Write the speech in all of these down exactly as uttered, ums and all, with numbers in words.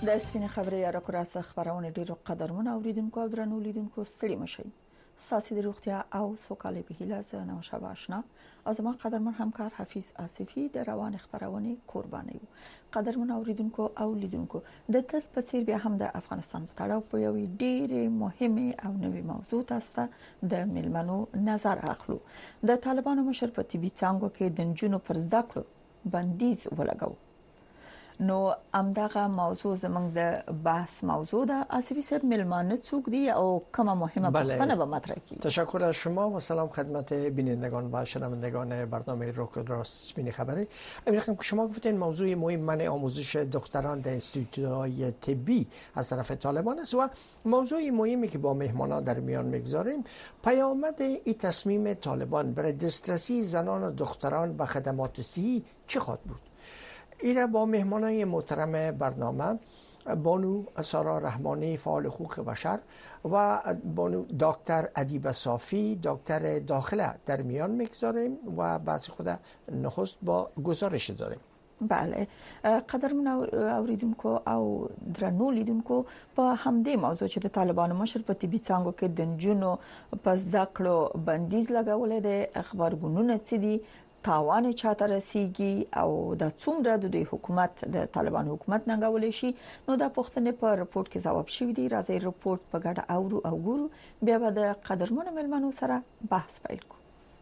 د سپینې خبرې یا راکراسه خبرونه ډیرو قدرمن اوریدونکو او درنو لیدونکو ستړي مشي. ساسي د روغتیا او سوکالۍ په هیله زه نو شبا آشنا او زما قدرمن همکار حفیظ آصفی د روان خبرونه قرباني یو. قدرمن اوریدونکو او لیدونکو د تل په څیر بیا هم د افغانستان په تړاو په یو ډیره مهمه او نوې موضوع تاسو د ملمنو نظر اخلو. د طالبانو مشر په طبي څانګو کې د جنونو پر زده کړو بندیز ولګاو. نو امداغه موضوع زمنګ د بحث موضوع ده. آصفی صاحب ملمانه څوک دی او کومه مهمه پوښتنه به مطرح کی؟ تشکر از شما و سلام خدمت بینندگان و شنوندگان برنامه روک راست سپین خبری. امروز که شما گفتین موضوع مهم منع آموزش دختران در انستیتوت‌های طبی از طرف طالبان است و موضوع مهمی که با مهمانان در میان میگذاریم پیامد این تصمیم طالبان برای دسترسی زنان و دختران به خدمات صحی چه خواهد بود؟ ایره با مهمانای محترم برنامه بانو سارا رحمانی فعال حقوق بشر و بانو دکتر ادیب صافی دکتر داخله در میان میگذاریم و بعضی خود نخست با گزارش داریم. بله قدرمن اوریدونکو او درنو لیدونکو په همدې موضوع چې د طالبانو مشر په طبي څانګو کې د جنونو په زده کړو بندیز لګولې ده خبرګونونه څه دي تاوان چاته رسیږي او د څومره د حکومت د طالبانو حکومت ننګولې شي نو د پښتنې په رپورت کې ځواب شوی دی. راځي رپورت په ګډه اورو او ګورو بیا به د قدرمن ملمنو سره بحث پیل کوو.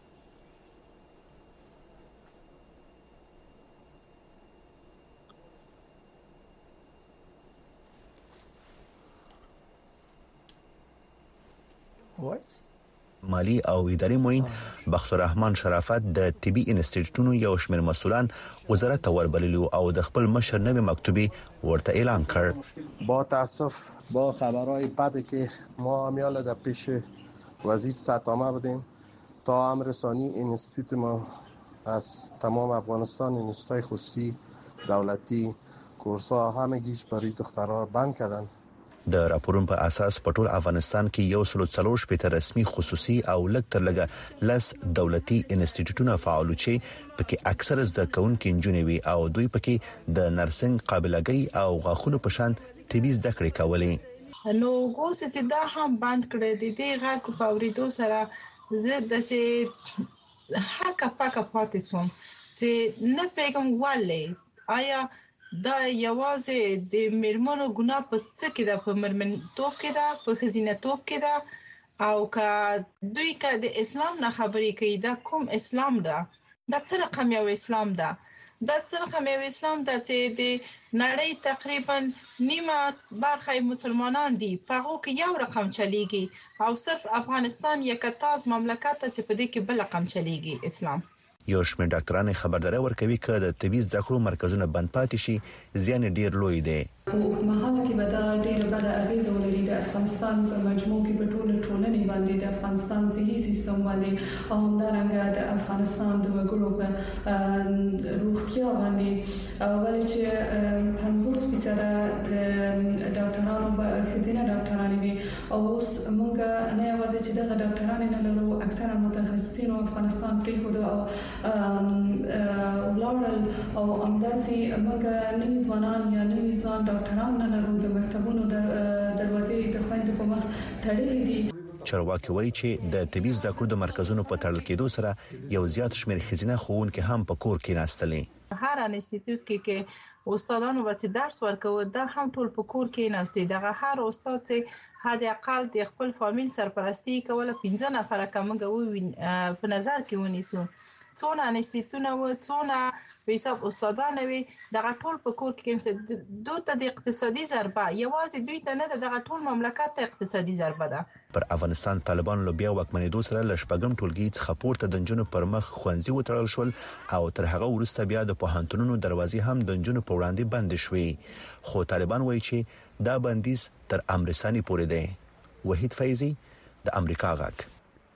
وایس مالی او اداري معین بختور رحمان شرافت د طبي انسټیټیوټونو یو شمېر مسؤلان وزارت ته وربللي او د خپل مشر نوې مکتوبي ورته اعلان کړ. با تاسف با خبرهای بعد که ما امیال در پیش وزیر سطامه بودیم تا امر ثانی انستیتوت ما از تمام افغانستان انستیتوت‌های خصوصی دولتی کورس‌ها همگیش برای دخترها بند کردن. د راپورونو په اساس په ټول افغانستان کې یو سل څلور شپږ رسمي خصوصي او لږ تر لږه لس دولتي انسټیټیوټونه فعال چې پکې اکثر زده کوونکي انجونې وي او دوی پکې د نرسنګ قابلیت او غاښونو په شان طبي زده کړې کولې. نو ګوس چې دا هم بند کړی دی د غاښ په اوریدو سره زه د سه حق پاکه پاتې شوم چې نه پیغام والي آیا دا یوازې د مرمنو ګناه په څه کې ده په مرمنتوب کې ده په خزینه‌توب کې ده او که دوی که د اسلام نه خبرې کوي دا کوم اسلام ده دا څه رقم یو اسلام ده دا څه رقم یو اسلام ده چې د نړۍ تقریبا نیمه برخه مسلمانان دي په هغه کې یو رقم چلیږي او صرف افغانستان یک تاز مملکت ته په دې کې بل رقم چلیږي اسلام. یو شمېر ډاکټران خبرداري ورکوي چې د طبي زده کړو مرکزونه بند پاتې شي زیان ډیر لوی دی. په مهال کې به دا ډیر بد اغیز ولري د افغانستان په مجموع کې په ټول ټولنې باندې د افغانستان صحي سیستم باندې او همدارنګه د افغانستان د وګړو په روغتیا باندې ولې چې پنځوس فیصد د ډاکټرانو په خزینه ډاکټران وي او اوس موږ نه یوازې چې دغه ډاکټران نه لرو اکثرا متخصصین افغانستان پرې هودو او ولړل او امداسي موږ نوي ځوانان یا نوي ځوان ډاکټران نه لرو د مکتبونو دروازې د خويندو په مخ تړلې دي. چارواکي وایي چې د طبي زده کړو د مرکزونو په تړل کېدو سره یو زیات شمېر خزینه ښوونکي هم په کور کې ناستلې. هر انسټیټیوټ کې کې استادانو به درس ورکوي دا هم ټول په کور کې ناستي. دغه هر استاد چې حد اقل د خپل فامیل سرپرستی کوله پنځه نفر کومګه په نظر کې ونیسو څونه انسټیټیوټونه و څونه په حساب استادان وي دغه ټول په کور کې دوی ته د اقتصادي ضربه یوازې دوی ته نه دغه ټول مملکت ته اقتصادي ضربه ده. پر افغانستان طالبان لو بیا وکمنېدو سره لشپګم ټولګي څخه پورته د جنونو پر مخ خوندزي وتړل شول او تر هغه وروسته بیا د پوهنتونونو دروازې هم د جنونو په وړاندې بند شوې خو طالبان وایي چې دا بندیز تر امر ثاني پورې دی. وحید فیضی د امریکا غاک.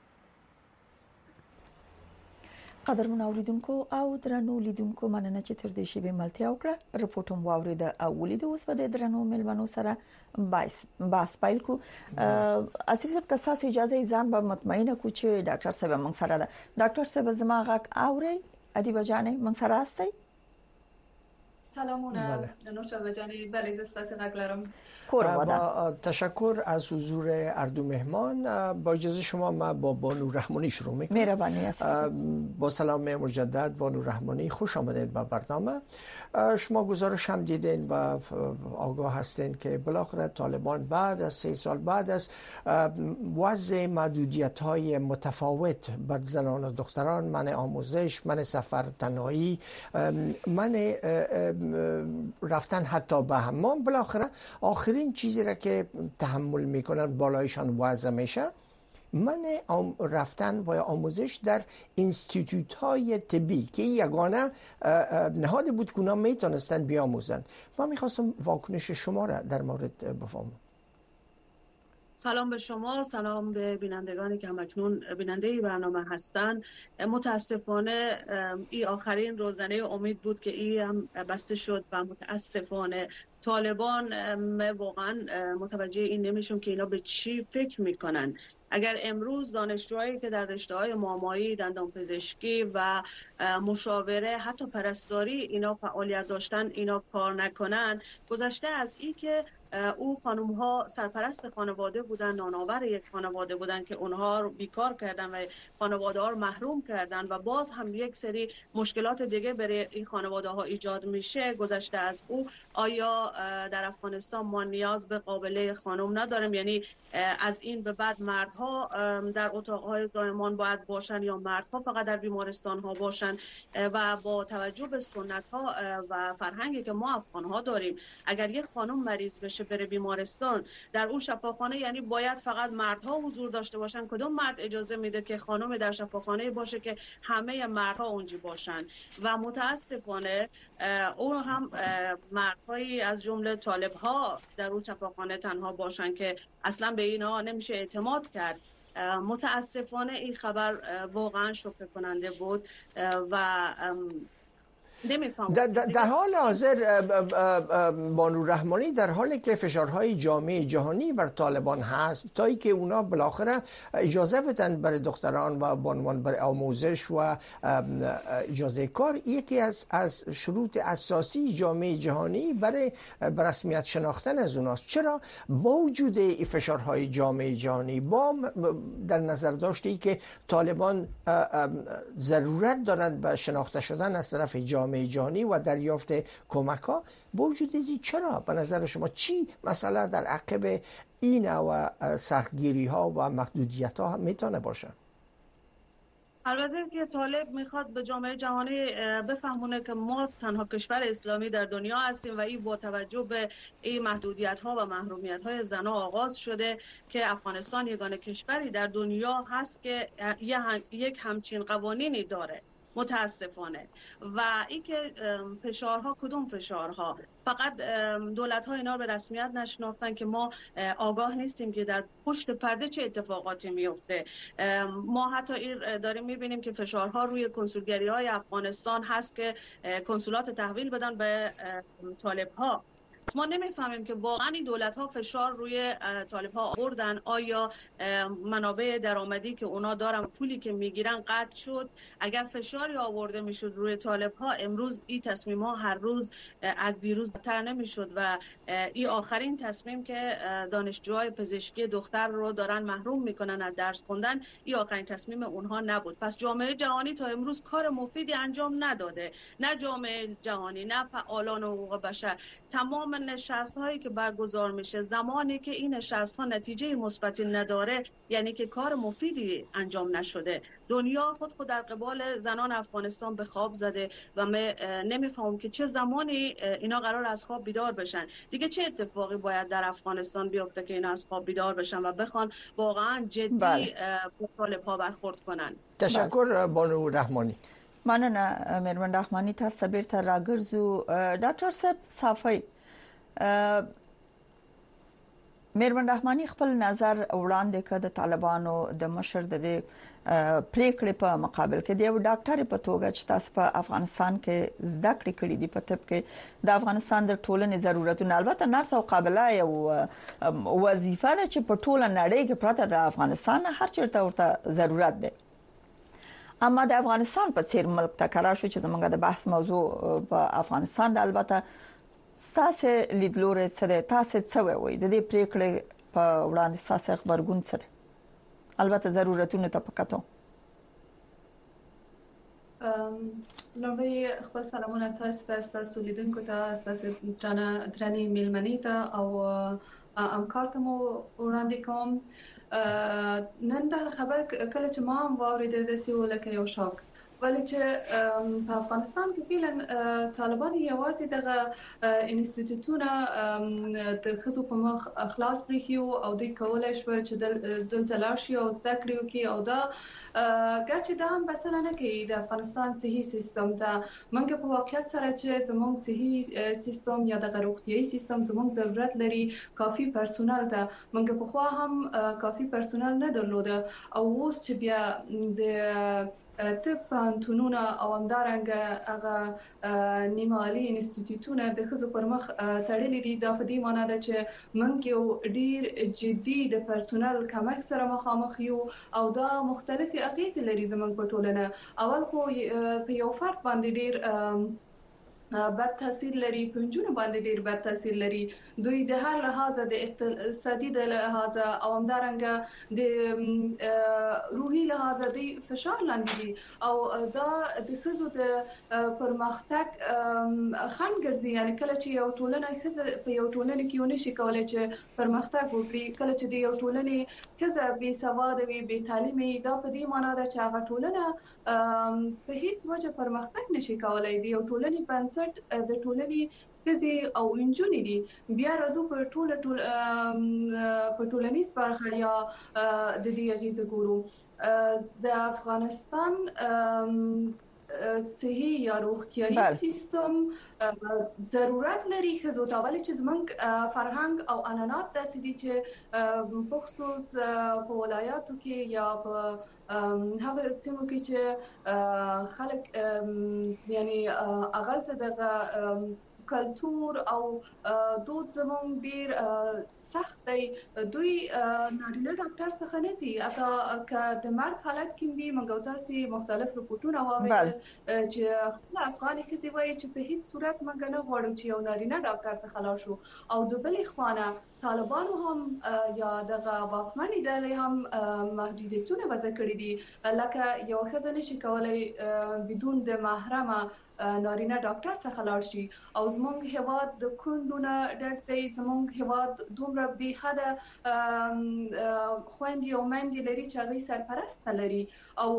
قدرمن اوریدونکو او درنو لیدونکو مننه چې تر دې شی به ملتیا وکړه. رپورټوم واورید او ولید اوس په د درنو ملمنو سره بایس باس پایل کو. اسف صاحب که تاسو اجازه ځان به مطمئنه کو چې ډاکټر صاحب موږ سره ده. ډاکټر صاحب زما غاک اوري ادیبه جانې موږ سره استئ؟ سلامونه نوشابه جانی بله زستاسی غگلرم با تشکر از حضور اردو مهمان. با اجازه شما من با بانو رحمانی شروع میکنم. مهربانی هستید. با سلام مجدد بانو رحمانی، خوش آمدید به برنامه. شما گزارش هم دیدین و آگاه هستین که بالاخره طالبان بعد از سه سال بعد از وضع محدودیت های متفاوت بر زنان و دختران، منع آموزش، منع سفر تنهایی، منع رفتن حتی به حمام، بالاخره آخرین چیزی را که تحمل میکنن بالایشان وضع میشه منع رفتن و آموزش در اینستیتوت های طبی که یگانه نهاد بود که اونا میتونستن بیاموزن. ما میخواستم واکنش شما را در مورد بفهمم. سلام به شما، سلام به بینندگانی که همکنون بیننده برنامه هستند. متاسفانه این آخرین روزنه امید بود که این هم بسته شد و متاسفانه طالبان واقعا متوجه این نمیشون که اینا به چی فکر میکنن. اگر امروز دانشجوهایی که در رشته‌های مامایی، دندانپزشکی و مشاوره، حتی پرستاری اینا فعالیت داشتن، اینا کار نکنن، گذشته از این که او خانم ها سرپرست خانواده بودن، نانآور یک خانواده بودن که اونها رو بیکار کردن و خانواده ها رو محروم کردن و باز هم یک سری مشکلات دیگه برای این خانواده ها ایجاد میشه. گذشته از او آیا در افغانستان ما نیاز به قابله خانم نداریم؟ یعنی از این به بعد مردها در اتاقهای زایمان باید باشن یا مردها فقط در بیمارستان ها باشن؟ و با توجه به سنت ها و فرهنگی که ما افغان ها داریم، اگر یک خانم مریض بشه بره بیمارستان، در اون شفاخانه یعنی باید فقط مردها حضور داشته باشن. کدوم مرد اجازه میده که خانم در شفاخانه باشه که همه مردها اونجا باشن؟ و متاسفانه اون هم مردهایی از جمله طالب ها در اون شفاخانه تنها باشن که اصلا به اینا نمیشه اعتماد کرد. متاسفانه این خبر واقعا شوکه کننده بود و در, در حال حاضر بانو رحمانی، در حالی که فشارهای جامعه جهانی بر طالبان هست تا ای که اونا بالاخره اجازه بدن برای دختران و بانوان برای آموزش و اجازه کار، یکی از از شروط اساسی جامعه جهانی برای رسمیت شناختن از اوناست. چرا با وجود این فشارهای جامعه جهانی، با در نظر داشته ای که طالبان ضرورت دارند به شناخته شدن از طرف جامعه جهانی و دریافت کمک ها، با وجود این چرا به نظر شما چی مسئله در عقب این و سختگیری ها و محدودیت ها میتونه باشه؟ البته که طالب میخواد به جامعه جهانی بفهمونه که ما تنها کشور اسلامی در دنیا هستیم و این با توجه به این محدودیت ها و محرومیت های زنها آغاز شده که افغانستان یگانه کشوری در دنیا هست که یک همچین قوانینی داره. متاسفانه و این که فشارها، کدوم فشارها؟ فقط دولت ها اینا رو به رسمیت نشناختن که ما آگاه نیستیم که در پشت پرده چه اتفاقاتی میفته. ما حتی این داریم میبینیم که فشارها روی کنسولگری های افغانستان هست که کنسولات تحویل بدن به طالب ها. ما نمیفهمیم که واقعا این دولت ها فشار روی طالب ها آوردن. آیا منابع درآمدی که اونا دارن، پولی که میگیرن قطع شد؟ اگر فشاری آورده میشد روی طالب ها، امروز این تصمیم ها هر روز از دیروز بدتر نمیشد و این آخرین تصمیم که دانشجوهای پزشکی دختر رو دارن محروم میکنن از درس خوندن، این آخرین تصمیم اونها نبود. پس جامعه جهانی تا امروز کار مفیدی انجام نداده. نه جامعه جهانی، نه فعالان حقوق بشر. تمام نشست هایی که برگزار میشه، زمانی که این نشست ها نتیجه مثبتی نداره، یعنی که کار مفیدی انجام نشده. دنیا خود خود در قبال زنان افغانستان به خواب زده و من نمیفهمم که چه زمانی اینا قرار از خواب بیدار بشن. دیگه چه اتفاقی باید در افغانستان بیفته که اینا از خواب بیدار بشن و بخوان واقعا جدی به طالب ها برخورد کنن؟ تشکر بانو رحمانی. مننه مېرمن رحمانی. تاسو بیرته راګرځو. ډاکټر صاحب صافی، مېرمن رحمانی خپل نظر وړاندې کړ د طالبانو د مشر د پریکړې په مقابل کې د یو ډاکټر په توګه چې تاسو په افغانستان کې زده کړې کړې دي په طب کې د افغانستان د ټولنې ضرورتونه، البته نرس او قابله یو وظیفه ده چې په ټوله نړۍ کې پرته د افغانستان هر چیرته ورته ضرورت ده. اما د افغانستان په څیر ملک ته قرار شو چې زمونږ د بحث موضوع په افغانستان د البته ستاسو لیدلوري څه ده تاسو څه وایي د دې پریکړې په وړاندې تاسو خبرګون څه ده البته ضرورتونه ته پکاتو لومړی خپل سلامونه تاسو ته تاسو لیدونکو ته تاسو درنه درنې میلمنې ته او همکار ته مو وړاندې کوم نن دا خبر کله چې ما هم واورېده داسې و لکه یو شاک ولې چې په افغانستان کې فعلا طالبان یوازې دغه انسټیټیوټونه د ښځو په مخ خلاص پرېښي او دوی کولی شول چې دلته لاړ شي او زده کړې وکړي او دا ګرچې دا هم بسنه نه کوي د افغانستان صحي سیستم ته موږ په واقعیت سره چې زموږ صحي سیستم یا دغه روغتیایي سیستم زموږ ضرورت لري کافي پرسونل ته موږ پخوا هم کافي پرسونل نه درلوده او اوس چې بیا د طب پوهنتونونه او همدارنګه هغه نیمه عالي انسټیټیوټونه د ښځو پر مخ تړلي دي دا په دې معنی ده چې موږ یو ډیر جدي د پرسونل کمښت سره مخامخ یو او دا مختلفې اغیزې لري زموږ په ټولنه اول خو په یو فرد باندې ډیر بد تاثیر لري په نجونو باندې ډیر بد تاثیر لري دوی د هر لحاظه د اقتصادي د لحاظه او همدارنګه د روحي لحاظه د فشار لاندې دي او دا د ښځو د پرمختګ خنډ ګرځي یعنی کله چې یو ټولنه ښځه په یو ټولنه کې ونه شي کولای چې پرمختګ وکړي کله چې د یو ټولنې ښځه بې سواده وي بې تعلیمه دا په دې معنی ده چې هغه ټولنه په هیڅ وجه پرمختګ نشي کولای دی یو ټولنې په د ټولنې ښځې او نجونې دي بیا راځو په ټوله ټول په ټولنیز برخه یا د دې اغیزه ګورو د افغانستان صحي یا روغتیایي سیستم ضرورت لري ښځو ته ولې چې زموږ فرهنګ او عنعنات داسې دي چې په خصوص په ولایاتو کې یا په هغه سیمو کې چې خلک یعنی اغلته دغه کلتور او دود زموږ ډیر سخت دی دوی نارینه ډاکټر څخه نه ځي اته که د مرګ حالت کې وي موږ تاسو مختلف رپورټونه واورئ چې خپل افغاني ښځې وایي چې په هیڅ صورت موږ نه غواړو چې یو نارینه ډاکټر څخه لاړ شو او د بلې خوانه طالبانو هم یا دغه واکمنې ډلې هم محدودیتونه وضع کړي دي لکه یو ښځه نشي کولای بدون د محرمه نارینه ډاکټر څخه لاړ شي او زموږ هیواد د کونډونه ډک دی زموږ هیواد دومره بې حده خویندې او میندې لري چې هغوی سرپرسته لري او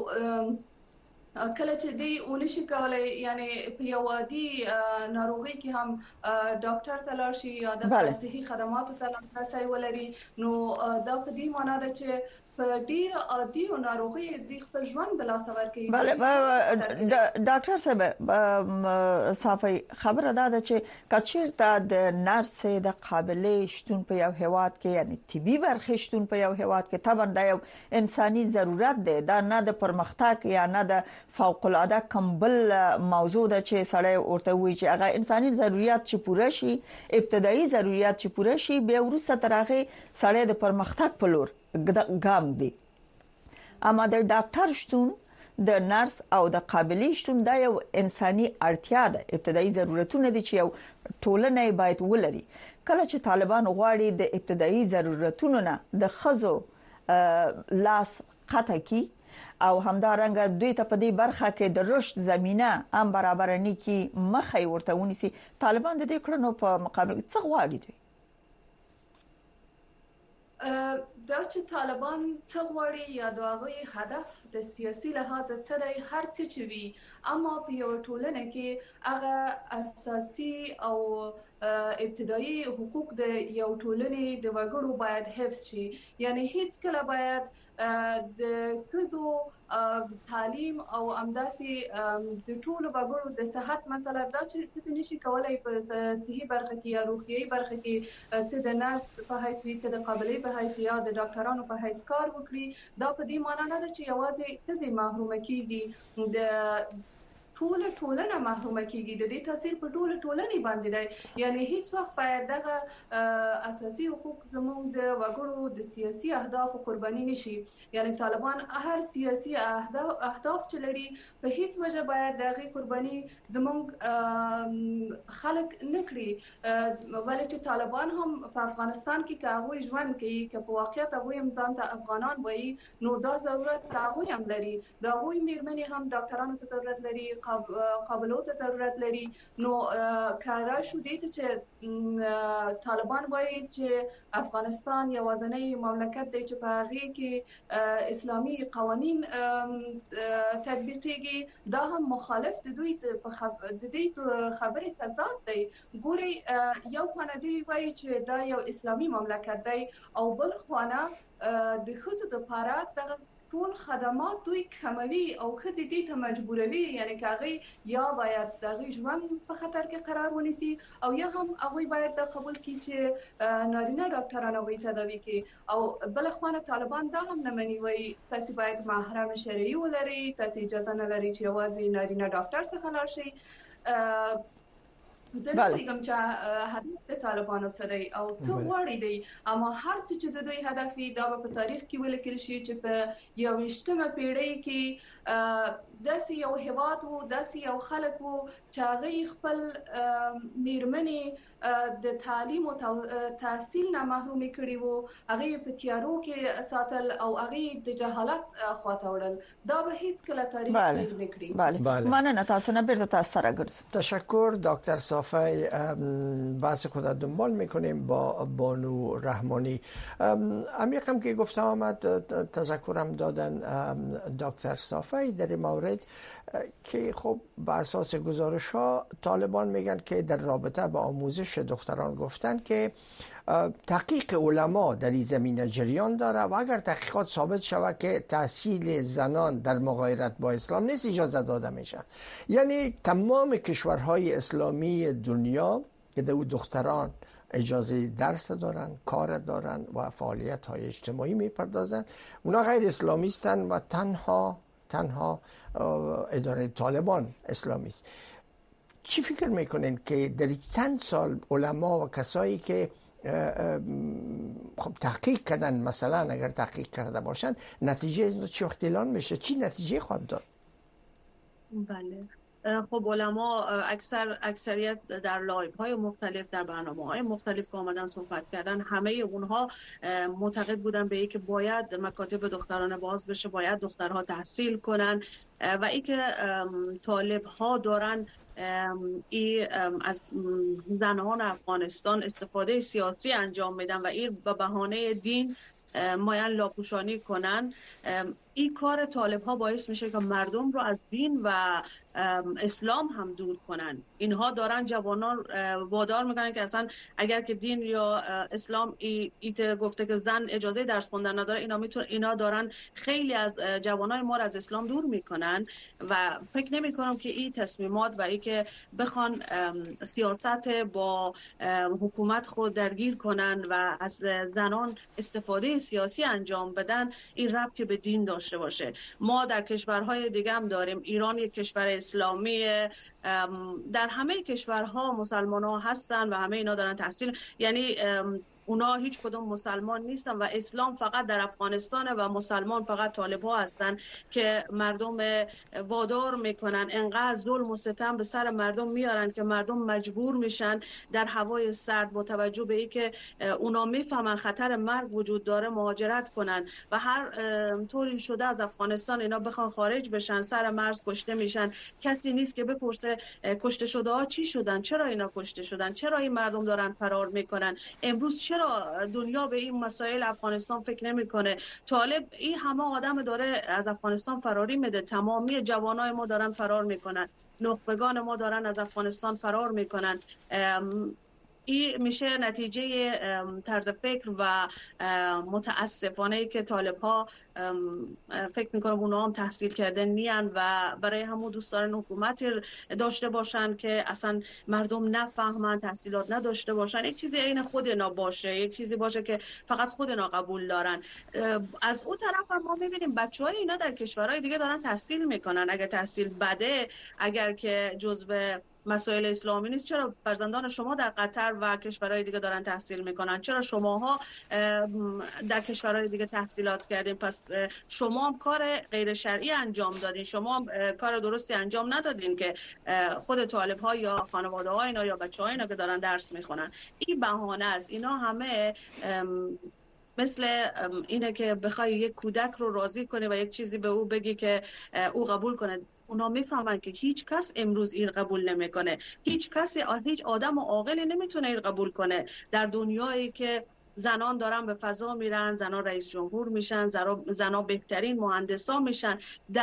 کله چې دی ونشي کولای یعنی په یو عادي ناروغي کې هم ډاکټر ته لاړ شي یا د صحي خدماتو ته لاسرسی ولري نو دا په دې معنی ده چې په ډیر عادي او ناروغي د خپل ژوند د لاس ورکوي بله ډاکټر صاحب صافي خبره ده چې کچیرته د نرس د قابلیت شتون په یو هیواد کې یعنی طبي برخه شتون په یو هیواد کې طبعا دا یو انساني ضرورت دی دا نه د پرمختګ یا نه د فوق العاده کمبل موضوع ده چې سړی ورته وایي چې هغه انساني ضرورت چې پوره شي ابتدایي ضرورت چې پوره شي بیا وروسته تر هغه سړی د پرمختګ په لور ګام دی اما د ډاکټر شتون د نرس او د قابلیت شتون دا یو انساني اړتیا ده ابتدایي ضرورتونه دي چې یو ټولنه باید ولري کله چې طالبان غواړي د ابتدایي ضرورتونو نه د خزو لاس قطع کی او همدارنګه دوی ته په دې برخه کې د رشد زمينه هم برابر نه کی مخې ورته ونیسي طالبان د دې کړنو په مقابل څه غواړي دي دا چې طالبان څه غواړي یا د هغوی هدف د سیاسي لحاظ څه دی هر څه چې وي اما په یو ټولنه کې هغه اساسي او ابتدایي حقوق د یو ټولنې د وګړو باید حفظ شي یعنی هیڅ کله باید د ښځو تعلیم او همداسې د ټولو وګړو د صحت مسله دا چې ښځې نشي کولای په صحي برخه کې یا روغتیایي برخه کې څه د نرس په حیث وي څه د قابلیت په حیث یا د ډاکټرانو په حیث کار وکړي دا په دې معنی نه ده چې یوازې ښځې محرومه کیږي د ټول ټولنه محرومه کیږي. د دې تاثیر په ټول ټولنې باندې دی. یعنی هیڅ وخت باید دغه اساسي حقوق زموږ د وګړو د سیاسي اهدافو قرباني نشي. یعنی طالبان هر سیاسي اهداف اهداف چې لري په هیڅ وجه باید دغه قرباني زموږ خلک نه کړي. ولې چې طالبان هم په افغانستان کې که هغوی ژوند کوي، که په واقعیت هغوی هم ځان ته افغانان وایي، نو دا ضرورت هغوی هم لري. د هغوی میرمنې هم ډاکټرانو ته ضرورت لري، قابلو ته ضرورت لري. نو کاره شو دې ته چې طالبان وایي چې افغانستان یوازینی مملکت دی چې په هغې کې اسلامي قوانین تطبیقیږي، دا هم مخالف د دوی د دې خبرې تضاد دی. ګورئ، یو خانه دوی وایي چې دا یو اسلامي مملکت دی او بل خانه د ښځو دپاره دغه ټول خدمات دوی کموي او ښځې دې ته مجبوروي. یعنی که هغوی یا باید د هغوی ژوند په خطر کې قرار ونیسي او یا هم هغوی باید دا قبول کړي چې نارینه ډاکټران هغوی تداوي کړي. او بله خوا طالبان دا هم نه مني، وایي تاسې باید محرم شرعي ولرئ، تاسې اجازه نه لرئ چې یوازې نارینه ډاکټر څخه لاړ شئ. زه نه پوهېږم چې هدف د طالبانو څه دی او څه غواړي دی، اما هر څه چې د دوی هدف وي دا به په تاریخ کې ولیکل شي چې په یوویشتمه پیړۍ کې داسې یو هیواد و، داسې یو خلک و چې هغوی خپل میرمنې د تعلیم او تحصیل نه محرومې کړي وو، هغوی په تیارو کې ساتل او هغوی د جهالت خواته وړل. دا به هیڅکله تاریخ هیر نه کړي. بله، مننه. تاسو نه بیرته تاسو سره ګرځو. تشکر دکتر صافی. بحث خود را دنبال میکنیم با بانو رحمانی. امیقم که گفته آمد تذکرم دادن دکتر صافی در مورد که خب بر اساس گزارش ها طالبان میگن که در رابطه با آموزش دختران گفتن که تحقیق علما در این زمینه جریان داره و اگر تحقیقات ثابت شود که تحصیل زنان در مغایرت با اسلام نیست اجازه داده میشه. یعنی تمام کشورهای اسلامی دنیا که در دختران اجازه درس دارن، کار دارن و فعالیت های اجتماعی میپردازن، اونا غیر اسلامیستن و تنها تنها اداره طالبان اسلامی است. چی فکر میکنین که در چند سال علما و کسایی که خب تحقیق کردن، مثلا اگر تحقیق کرده باشن، نتیجه از چی وقت اعلان میشه؟ چی نتیجه خواهد داد؟ بله، خب علما اکثر اکثریت در لایو های مختلف، در برنامه های مختلف که آمدن صحبت کردن، همه اونها معتقد بودن به اینکه باید مکاتب دخترانه باز بشه، باید دخترها تحصیل کنن و اینکه طالب ها دارن ای از زنان افغانستان استفاده سیاسی انجام میدن و این به بهانه دین مایل لاپوشانی کنن. این کار طالب ها باعث میشه که مردم رو از دین و اسلام هم دور کنن. اینها دارن جوانان وادار میکنن که اصلا اگر که دین یا اسلام ایت گفته که زن اجازه درس خوندن نداره، اینا میتونن اینا دارن خیلی از جوانای ما رو از اسلام دور میکنن و فکر نمیکنم که این تصمیمات و این که بخوان سیاست با حکومت خود درگیر کنن و از زنان استفاده سیاسی انجام بدن این ربطی به دین داشته باشه. ما در کشورهای دیگه هم داریم. ایران یک کشور اسلامی، در همه کشورها مسلمان ها هستن و همه اینا دارن تحصیل، یعنی اونا هیچ کدوم مسلمان نیستن و اسلام فقط در افغانستان و مسلمان فقط طالب ها هستن که مردم وادار میکنن، انقدر ظلم و ستم به سر مردم میارن که مردم مجبور میشن در هوای سرد با توجه به اینکه اونا میفهمن خطر مرگ وجود داره مهاجرت کنن و هر طوری شده از افغانستان اینا بخوان خارج بشن، سر مرز کشته میشن. کسی نیست که بپرسه کشته شده ها چی شدن، چرا اینا کشته شدن، چرا این مردم دارن فرار میکنن. امروز چرا دنیا به این مسائل افغانستان فکر نمیکنه؟ طالب این همه آدم داره از افغانستان فراری میده، تمامی جوانای ما دارن فرار میکنن، نخبگان ما دارن از افغانستان فرار میکنن. این میشه نتیجه طرز فکر و متاسفانه که طالب ها فکر میکنم اونا هم تحصیل کرده نیان و برای همون دوست دارن حکومت داشته باشن که اصلا مردم نفهمن، تحصیلات نداشته باشن، یک چیزی عین خود اینا باشه، یک چیزی باشه که فقط خود اینا قبول دارن. از اون طرف هم ما میبینیم بچهای اینا در کشورهای دیگه دارن تحصیل میکنن. اگر تحصیل بده، اگر که جزء مسائل اسلامی نیست، چرا فرزندان شما در قطر و کشورهای دیگه دارن تحصیل میکنن؟ چرا شماها در کشورهای دیگه تحصیلات کردین؟ پس شما هم کار غیر شرعی انجام دادین، شما هم کار درستی انجام ندادین که خود طالب ها یا خانواده ها اینا یا بچه ها اینا که دارن درس میخونن. این بهانه است. اینا همه مثل اینه که بخوای یک کودک رو راضی کنه و یک چیزی به او بگی که او قبول کنه. اونا میفهمن که هیچ کس امروز این قبول نمیکنه. هیچ کسی، هیچ آدم عاقلی نمیتونه این قبول کنه در دنیایی که زنان دارن به فضا میرن، زنان رئیس جمهور میشن، زنان بهترین مهندسا میشن.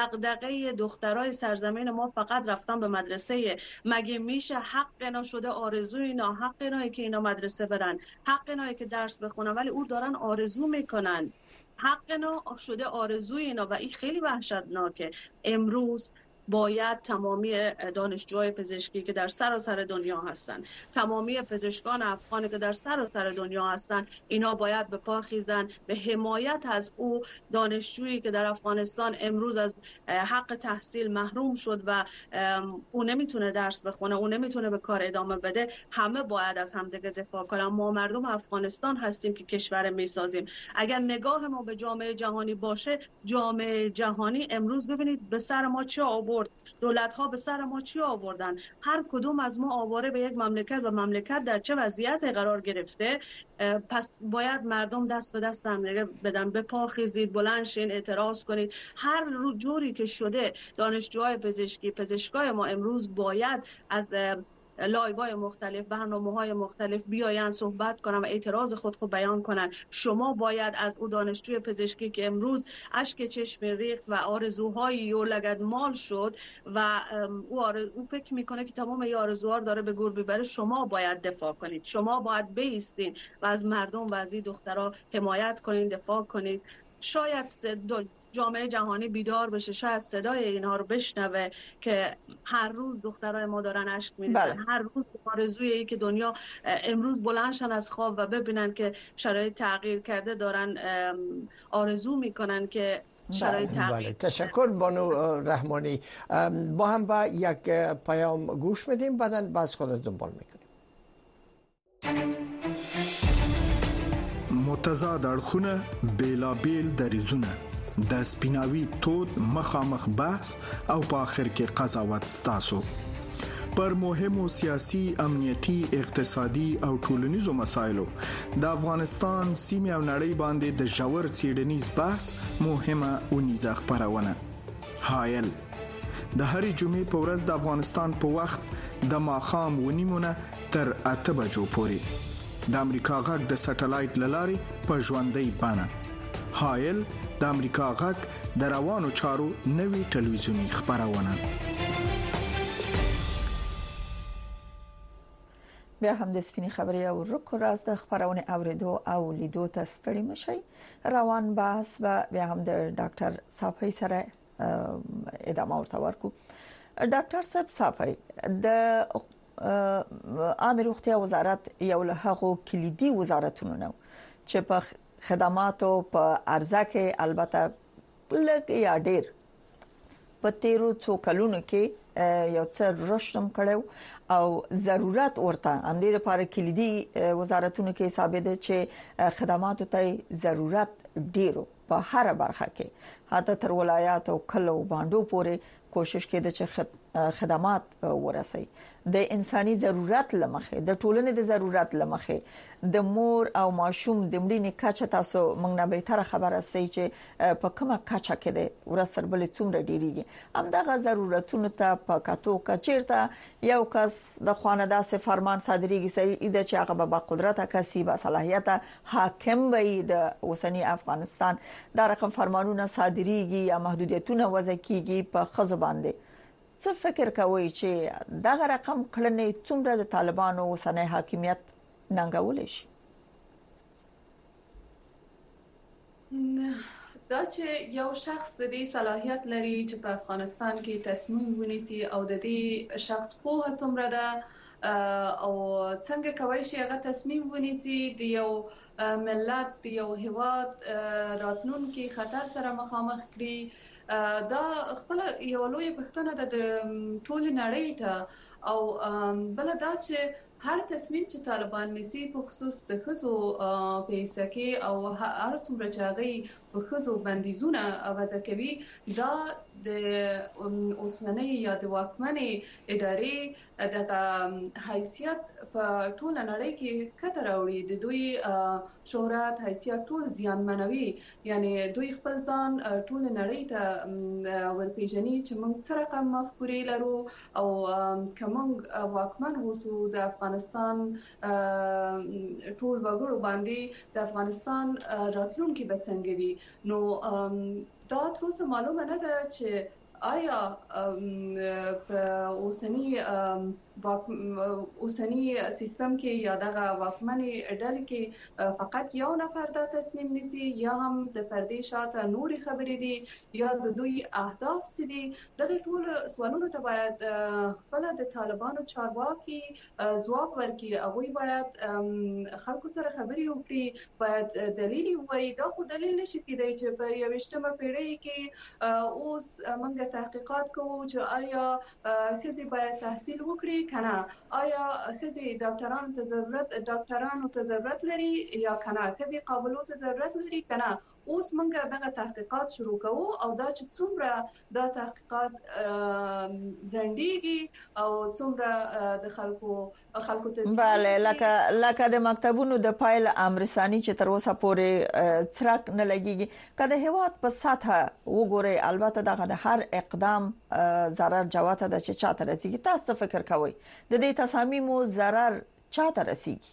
دغدغه دخترای سرزمین ما فقط رفتن به مدرسه. مگه میشه حق اینا شده آرزوی اینا، حق اینا که اینا مدرسه برن، حق اینا که درس بخونن، ولی او دارن آرزو میکنن. حق اینا شده آرزوی اینا و این خیلی وحشتناکه. امروز باید تمامی دانشجوهای پزشکی که در سراسر دنیا هستند، تمامی پزشکان افغانی که در سراسر دنیا هستند، اینا باید به پا خیزن به حمایت از او دانشجویی که در افغانستان امروز از حق تحصیل محروم شد و او نمیتونه درس بخونه، او نمیتونه به کار ادامه بده. همه باید از همدیگه دفاع کنن. ما مردم افغانستان هستیم که کشور میسازیم. اگر نگاه ما به جامعه جهانی باشه، جامعه جهانی امروز ببینید به سر ما چه آورد. دولت ها به سر ما چی آوردن؟ هر کدوم از ما آواره به یک مملکت و مملکت در چه وضعیتی قرار گرفته. پس باید مردم دست به دست هم بدن، به پا خیزید، بلند شین، اعتراض کنید. هر جوری که شده دانشجوهای پزشکی، پزشکای ما امروز باید از لایوهای مختلف، برنامه‌های مختلف بیاین صحبت کنن و اعتراض خود خود بیان کنن. شما باید از او دانشجوی پزشکی که امروز اشک چشم ریخت و آرزوهای او لگد مال شد و او, او فکر میکنه که تمام ای آرزوها داره به گور ببره، شما باید دفاع کنید. شما باید بایستین و از مردم و از این دخترها حمایت کنید، دفاع کنید. شاید جامعه جهانی بیدار بشه، شاید صدای اینها رو بشنوه که هر روز دخترای ما دارن اشک میریزن. هر روز آرزوی ای که دنیا امروز بلندشن از خواب و ببینن که شرایط تغییر کرده، دارن آرزو میکنن که شرایط تغییر. تشکر بانو رحمانی. با هم با یک پیام گوش میدیم، بعداً باز خود دنبال میکنیم. متضاد اړخونه بیلابیل دریزونه د سپیناوي تود مخامخ بحث او په آخر کې قضاوت ستاسو پر مهمو سیاسي، امنیتي، اقتصادي او ټولنیزو مسایلو د افغانستان سیمه او نړۍ باندې د ژور څېړنیز بحث مهمه اونیزه خپرونه حایل د هرې جمعې په ورځ د افغانستان په وخت د ماښام ونیمونه تر اته بجو پورې د امریکا غږ د سټلایټ للارې په ژوندۍ بڼه. حایل د امریکا غږ د روانو چارو نوي ټلویزیونی خبرونه. بیا هم د سپینې خبرې او رکو راز د خبرونه اوریدو او لیدو ته ستړي مشي. روان بحث و بیا هم د ډاکټر صافی سره ادامه ورته ورکو. ډاکټر صاحب صافی، د عامه روغتیا وزارت یو له هغو کلیدي وزارتونو نه چې په خدماتو په ارزه کې البته لږ یا ډیر په تیرو څو کلونو کې یو څه رشد کړو او ضرورت ورته هم ډیره لپاره کلیدي وزارتونو کې ثابت ده چې خدماتو ته ضرورت ډیرو په هر برخه کې، حتی تر ولایات او کلو باندې پورې کوشش کېده چې خدمات ورسي. د انساني ضرورت لمخه، د ټولنې د ضرورت لمخه، د مور او ماشوم د مړینې کچه تاسو موږ نه به تر خبره سي چې په کومه کچه کې ده ورسره بل څومره ډیریږي. هم دغه ضرورتونو ته په کاتو کچیرته یو کس د خواندا سه فرمان صادریږي سړي د چې هغه به قدرت کسي با صلاحیت حاکم وي د اوسنی افغانستان دا رقم فرمانونه صادریږي یا محدودیتونه وضع کیږي په خزو باندې. څه فکر کوي چې دغه رقم کړنې څومره د طالبانو اوسنی حاکمیت ننګول شي؟ دا چې یو شخص د دې صلاحیت لري چې په افغانستان کې تصمیم ونیسي او د دې شخص پوهه څومره ده او څنګه کوي چې هغه تصمیم ونیسي د یو ملت د یو هیواد راتلونکي خطر سره مخامخ کړي، دا خپل یو لوی پښتنه د ټول نړۍ ته او بل دا چې هر تصمیم چې طالبان نیسي په خصوص د ښځو په حصه کې او هر څومره چې هغوی په ښځو بندیزونه وضع کوي، دا د اوسنۍ یا د واکمنې ادارې دغه حیثیت په ټوله نړۍ کې کته راوړي، د دوی شهرت حیثیت ټول زیانمنوي. یعنی دوی خپل ځان ټول نړۍ ته ورپېژني چې موږ څه رقم مفکورې لرو او که موږ واکمن اوسو د افغانستان ټول وګړو باندې د افغانستان راتلونکي به څنګه وي. نو دا تر اوسه معلومه نه ده چې آیا په اوسنی اوسنی سیستم کې یا دغه واکمنې ډلې کې فقط یو نفر دا تصمیم نیسي یا هم د پردې شاته نورې خبرې دي یا د دوی اهداف څه دي. دغه ټول سوالونو ته باید خپل د طالبانو چارواکي ځواب ورکړي. هغوی باید خلکو سره خبرې وکړي، باید دلیل ووایي. دا خو دلیل نشي کېدی چې په یویشتمه پیړۍ کې اوس موږ تحقیقات کوو چې آیا ښځې باید تحصیل وکړي کنه، آیا ښځې ډاکټرانو ته ضرورت ډاکټرانو ته ضرورت لري یا کنه، ښځې قابلو ته ضرورت لري کنه. اوس موږ دغه تحقیقات شروع کوو او دا چې څومره دا تحقیقات ځنډیږي او څومره د خلکو خلکو ته بله لکه لکه د مکتبونو د پایل امرسانی چې تر اوسه پورې څرک نه لګیږي. که د هیواد په سطح وګورئ، البته دغه د هر اقدام ضرر جواته د چې چاته رسیږي. تاسو فکر کوئ د دې تصامیمو ضرر چاته رسیږي؟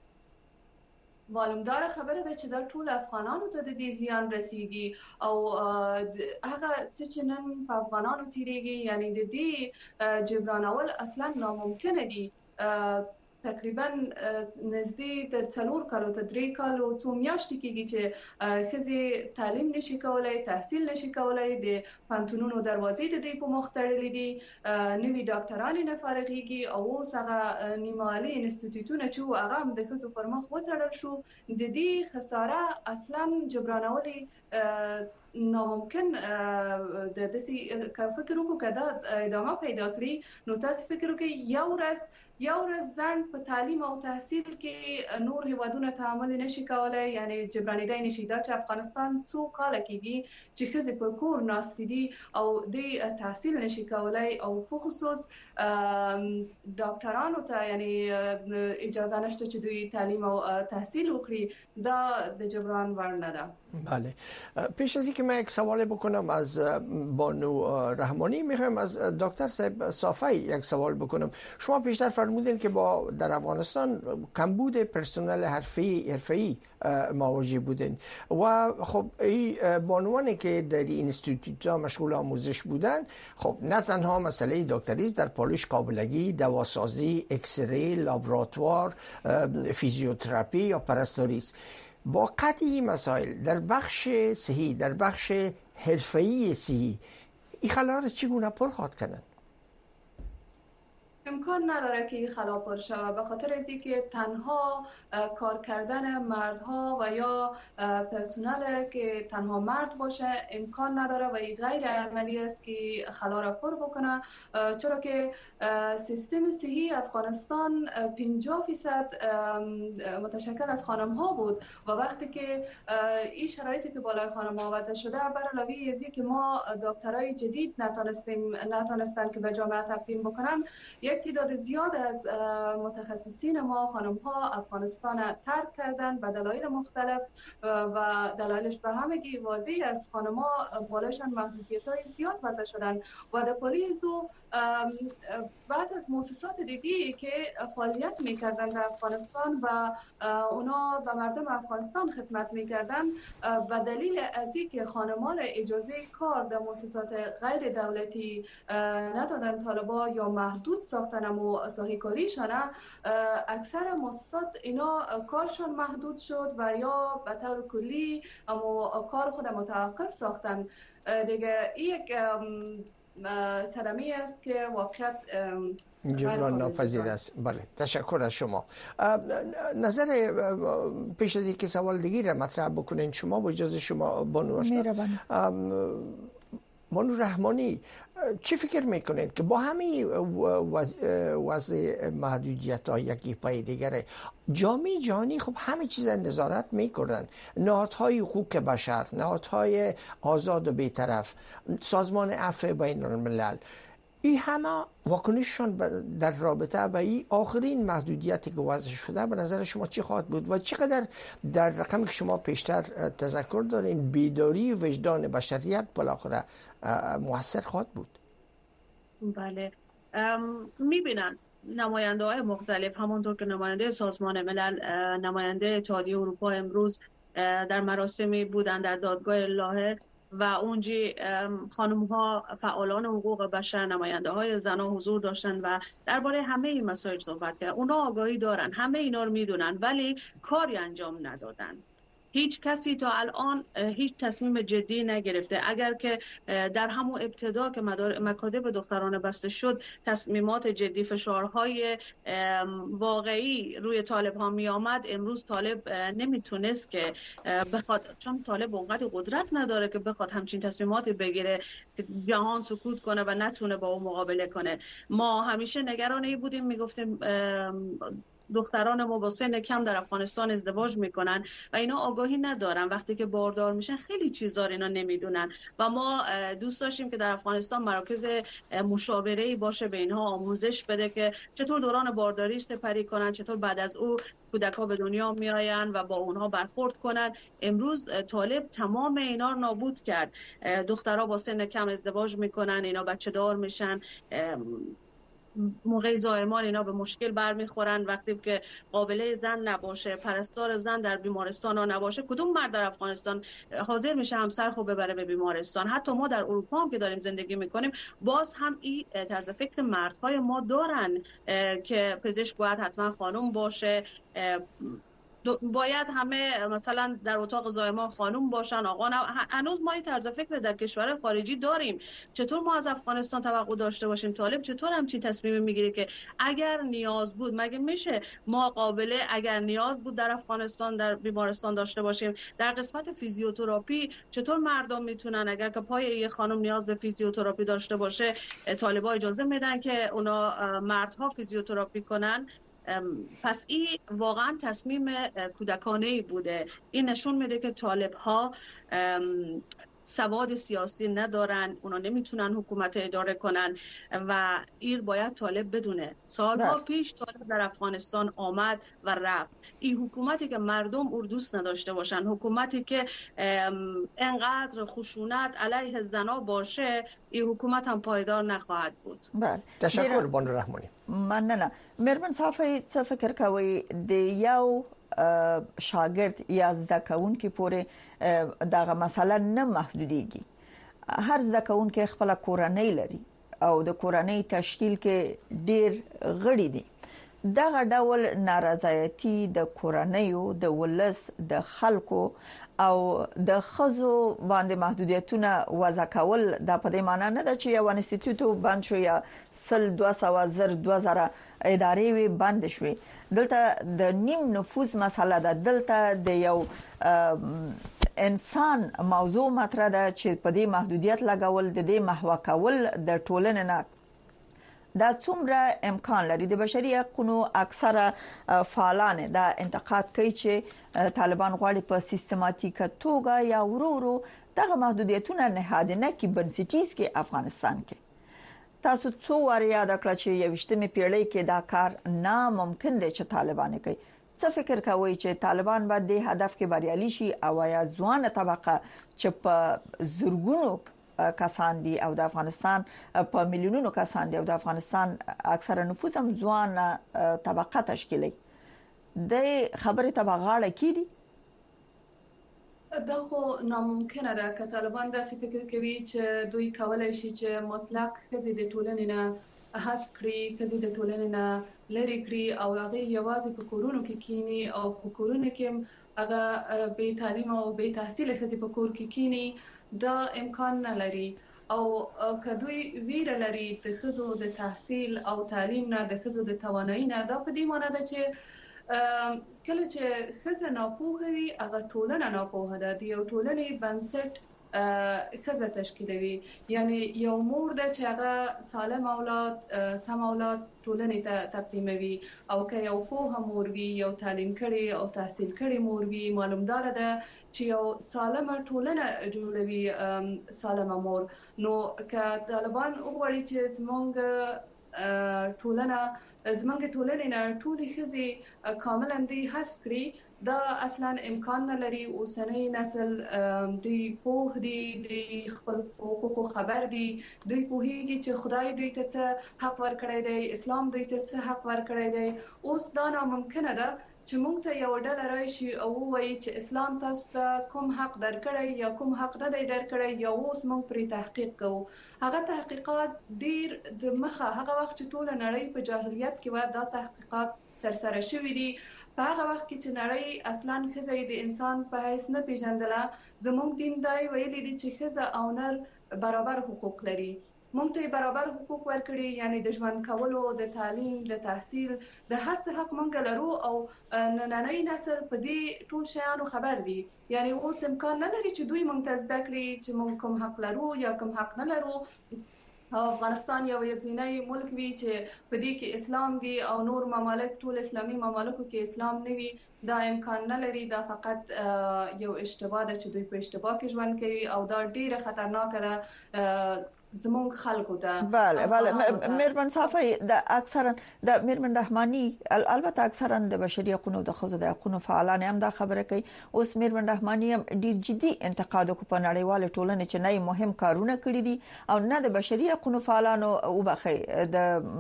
معلومدار خبره ده چې دا ټول افغانانو ته د دې زیان رسیږي او هغه څه چې نن په افغانانو تیریږي، یعنی د دې جبرانول اصلا ناممکنه دي. تقریبا نزدې تر څلور کالو ته درې کالو څو میاشتې کېږي چې ښځې تعلیم نشي کولای، تحصیل نشي کولای، د پوهنتونونو دروازې د دوی په مخ تړلې دي، نوي ډاکټران نه فارغېږي او اوس هغه نیمه عالي انسټیټیوټونه چې هغه هم د ښځو پر مخ وتړل شو. د دې خساره اصلا جبرانول ناممکن. د داسې که فکر وکړو که دا ادامه پیدا کړي، نو تاسو فکر وکړئ یو ورځ یو ورځ ځنډ په تعلیم او تحصیل کې نور هیوادونه تحمل نشي کولای، یعنی جبرانېدای نشي. دا چې افغانستان څو کاله کېږي چې ښځې پر کور ناستې دي او د تحصیل نشي کولای او په خصوص ډاکټرانو ته یعنی اجازه نشته چې دوی تعلیم او تحصیل وکړي. دا د جبران وړ نه ده. بله، پیش از اینکه من یک سوال بکنم از بانو رحمانی، میخوایم از دکتر صاحب صافی یک سوال بکنم. شما پیشتر فرمودین که با در افغانستان کمبود پرسنل حرفه‌ای حرفه‌ای مواجه بودین و خب این بانوانی که در این اینستیتوت‌ها مشغول آموزش بودن، خب نه تنها مسئله دکتری در پالش قابلگی، دواسازی، اکسری، لابراتوار، فیزیوتراپی یا پرستاری است. با قطع این مسائل در بخش صحی، در بخش حرفه‌ای صحی، این خلا را چگونه پر خواهد کردن؟ امکان نداره که این خلا پر شود، به خاطر از اینکه تنها کار کردن مردها و یا پرسنل که تنها مرد باشه امکان نداره و این غیر عملی است که خلا را پر بکنه، چرا که سیستم صحی افغانستان پنجاه فیصد متشکل از خانم ها بود و وقتی که این شرایطی که بالای خانم ها وضع شده بر علاوه از اینکه ما دکترای جدید نتونستیم نتونستن که به جامعه تقدیم بکنن، یک تعداد زیاد از متخصصین ما خانم ها افغانستان ترک کردن به دلایل مختلف و دلایلش به همگی واضح از خانم ها بالاشان محدودیت های زیاد وضع شدن و در پاریزو بعض از مؤسسات دیگی که فعالیت میکردن در افغانستان و اونا به مردم افغانستان خدمت میکردن و دلیل از اینکه خانمان اجازه کار در مؤسسات غیر دولتی ندادن طالبا یا محدود ساختن ساختن و ساحه کاریشان اکثر مؤسسات اینا کارشان محدود شد و یا به طور کلی اما کار خود متوقف ساختن دیگه. یک صدمه است که واقعیت جبران ناپذیر است. بله، تشکر از شما. نظر پیش از اینکه سوال دیگه را مطرح بکنین شما با اجازه شما بانو آشنا، بانو رحمانی چی فکر میکنید که با همین وضع محدودیت ها یکی پای دیگره جامعه جهانی خب همه چیز نظارت میکنن، نهادهای حقوق بشر، نهادهای آزاد و بیطرف، سازمان عفو بین الملل، این همه واکنششان در رابطه با این آخرین محدودیتی که وضع شده به نظر شما چی خواهد بود و چقدر در رقمی که شما پیشتر تذکر دارین بیداری وجدان بشریت بالاخره مؤثر خواهد بود؟ بله، میبینن نماینده های مختلف همونطور که نماینده سازمان ملل، نماینده اتحادیه اروپا امروز در مراسمی بودن در دادگاه لاهه و اونجی خانم ها فعالان حقوق بشر، نماینده های زنان حضور داشتن و درباره همه این مسائل صحبت کردن. اونا آگاهی دارن، همه اینا رو میدونن ولی کاری انجام ندادن. هیچ کسی تا الان هیچ تصمیم جدی نگرفته. اگر که در همون ابتدا که مکاتب دختران بسته شد تصمیمات جدی، فشارهای واقعی روی طالب ها می آمد، امروز طالب نمیتونست که بخواد، چون طالب اونقدر قدرت نداره که بخواد همچین تصمیماتی بگیره که جهان سکوت کنه و نتونه با اون مقابله کنه. ما همیشه نگران این بودیم، میگفتیم دختران ما با سن کم در افغانستان ازدواج میکنن و اینا آگاهی ندارن، وقتی که باردار میشن خیلی چیزا اینا نمیدونن و ما دوست داشتیم که در افغانستان مراکز مشاوره‌ای باشه، به اینها آموزش بده که چطور دوران بارداری سپری کنن، چطور بعد از او کودک‌ها به دنیا میآیند و با اونها برخورد کنن. امروز طالب تمام اینا رو نابود کرد. دخترها با سن کم ازدواج میکنن، اینا بچه دار میشن، موقع زایمان اینا به مشکل برمیخورن. وقتی که قابله زن نباشه، پرستار زن در بیمارستان ها نباشه، کدوم مرد در افغانستان حاضر میشه همسر خود ببره به بیمارستان؟ حتی ما در اروپا هم که داریم زندگی میکنیم باز هم این طرز فکر مردهای ما دارن که پزشک باید حتما خانم باشه، باید همه مثلا در اتاق زایمان خانم باشن، آقا نه. هنوز ما این طرز فکر در کشور خارجی داریم. چطور ما از افغانستان توقع داشته باشیم طالب چطور همچین تصمیمی میگیره که اگر نیاز بود، مگه میشه ما قابله اگر نیاز بود در افغانستان در بیمارستان داشته باشیم؟ در قسمت فیزیوتراپی چطور مردم میتونن اگر که پای یه خانم نیاز به فیزیوتراپی داشته باشه طالبا اجازه میدن که اونا مردها فیزیوتراپی کنن؟ پس این واقعا تصمیم کودکانه‌ای بوده. این نشون میده که طالب ها سواد سیاسی ندارن، اونا نمیتونن حکومت اداره کنن و این باید طالب بدونه. سالها پیش طالب در افغانستان آمد و رفت. این حکومتی که مردم او دوست نداشته باشن، حکومتی که انقدر خشونت علیه زنا باشه، این حکومت هم پایدار نخواهد بود. بله، تشکر بانو رحمانی. مننه. مرمن صافی څه فکر کوي د یو شاګرد یا زده کوونکي پورې دغه مسله نه محدودېږي؟ هر زده کوونکي خپل کورنۍ لري او د کورنۍ تشکیل کې ډېر غړي دي. دغه ډول نارضایتي د کورنۍ د ولس د خلکو او د خزو باندې محدودیتونه وضع کول د په دې معنی نه ده چې یو انسټیټیوټ بند شو یا سل دوه سوه زر دوه زره ادارې وي بند شوي. دلته د نیم نفوذ مسله ده، دلته د یو انسان موضوع مطرح ده چې په دې محدودیت لګول د دې محو کول د ټولنې نه دا څومره امکان لري. د بشري حقوقو اکثره فعالان دا انتقاد کوي چې طالبان غواړي په سیستماتیکه توګه یا ورورو دغه محدودیتونه نهادینه کې بنسټیز کې افغانستان کې. تاسو څو واره یاد کړئ چې یوشتمه پیړۍ کې دا کار ناممکن دی چې طالبان کوي. څه فکر کوي چې طالبان به د هدف کې بریالي شي او یا ځوان طبقه چې په زورګونو کسان دي او د افغانستان په میلیونونو کسان دي او د افغانستان اکثره نفوس هم ځوان طبقه تشکیلي، د خبرې تبغاړه کیدی؟ دا خو ناممکنه ده که طالبان داسې فکر کوي چې دوی کولای شي چې مطلق ښځې د ټولنې نه هڅ کړي کزي د ټولنې نه لری کړي او هغه یوازې په کورونو کې کینی او په کورونو کې هغه بې تعلیم او بې تحصیل خزي په کور کې کینی دا امکان نه لري او کدوې ویره لري د خزو د تحصیل او تعلیم نه د خزو د توانایي نه دا په دې معنی ده چې کله چې خزه ناپوهه وي هغه ټولنه ناپوهه ده د یو ټولنې بنسټ خزه تشکیلوي یعنی یو مور ده چې هغه سالم اولاد سم اولاد ټولنې ته تقدیموي او که یو پوهه مور وي یو تعلیم کړي او تحصیل کړي مور وي معلومدار ده چې یو سالمه ټولنه جوړوي سالمه مور نو که طالبان وغواړي چې زمونږ ټولنه زمونږ ټولنې نه ټولې ښځې کاملا دوی حذف کړي دا اصلا امکان نه لري اوسنی نسل دوی پوه دي دوی خپل حقوقو خبر دي دوی پوهیږي چې خدای دوی ته څه حق ورکړی دی اسلام دوی ته څه حق ورکړی دی اوس دا ناممکنه ده چې موږ ته یو ډله راشي او وایي چې اسلام تاسو ته کوم حق درکړی یا کوم حق نه دی درکړی یا اوس موږ پرې تحقیق کوو هغه تحقیقات ډیر د مخه هغه وخت چې ټول نړۍ په جاهلیت کې و دا تحقیقات تر سره شوي دي په هغه وخت کې چې نړۍ اصلا ښځه د انسان په حیث نه پیژندله زموږ دین دا ویلي دي چې ښځه او نر برابر حقوق لري موږ ته برابر حقوق ورکړي یعنی د ژوند کولو د تعلیم د تحصیل د هر څه حق موږ لرو او نننی نسل په دې ټول شیانو خبر دي یعنی اوس امکان نه لري چې دوی موږ ته زده کړي چې موږ کوم حق لرو یا کوم حق نه لرو افغانستان یو یزینی ملک وی چې په دې کې اسلام وی او نور ممالک ټول اسلامي ممالکو کې اسلام نه وی دا امکان نه لري دا فقط یو اشتباه ده چې دوی په اشتباه کې ژوند کوي او دا ډیره خطرناکه ده زمون خلکو ته بله بله مېرمن صافی د اکثرا د مېرمن رحماني البته اکثرا د بشري حقوقو د خزو د حقوقو فعالان هم دا خبره کوي اوس مېرمن رحماني هم ډیر جدي انتقاد کو په نړیواله ټولنه چې نه مهم کارونه کړی دي او نه د بشري حقوقو فعالانو او بخي د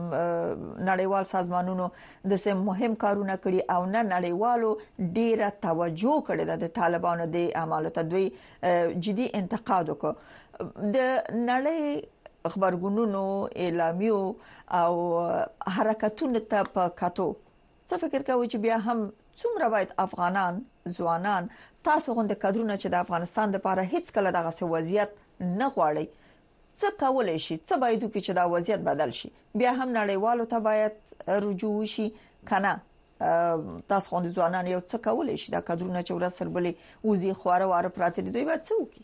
نړیوال سازمانونو د سم مهم کارونه کړی او نه نړیوالو ډیره توجه کړې ده د طالبانو د اعمالو ته دوی جدي انتقاد وکړي د نړۍ خبرګونونو اعلامیو او حرکتونو ته په کاتو څه فکر کوي چې بیا هم څومره باید افغانان ځوانان تاسو غونډه کډرونه چې د افغانستان لپاره هیڅ کله دغه وضعیت نه غواړي څه کولای شي څه باید وکړي چې دا وضعیت بدل شي بیا هم نړیوالو ته باید رجوع شي کنه تاسو غونډه ځوانان یو څه کولای شي دا کډرونه چې ورسره بلې وزي خواره واره پراته دي دوی باید څه وکړي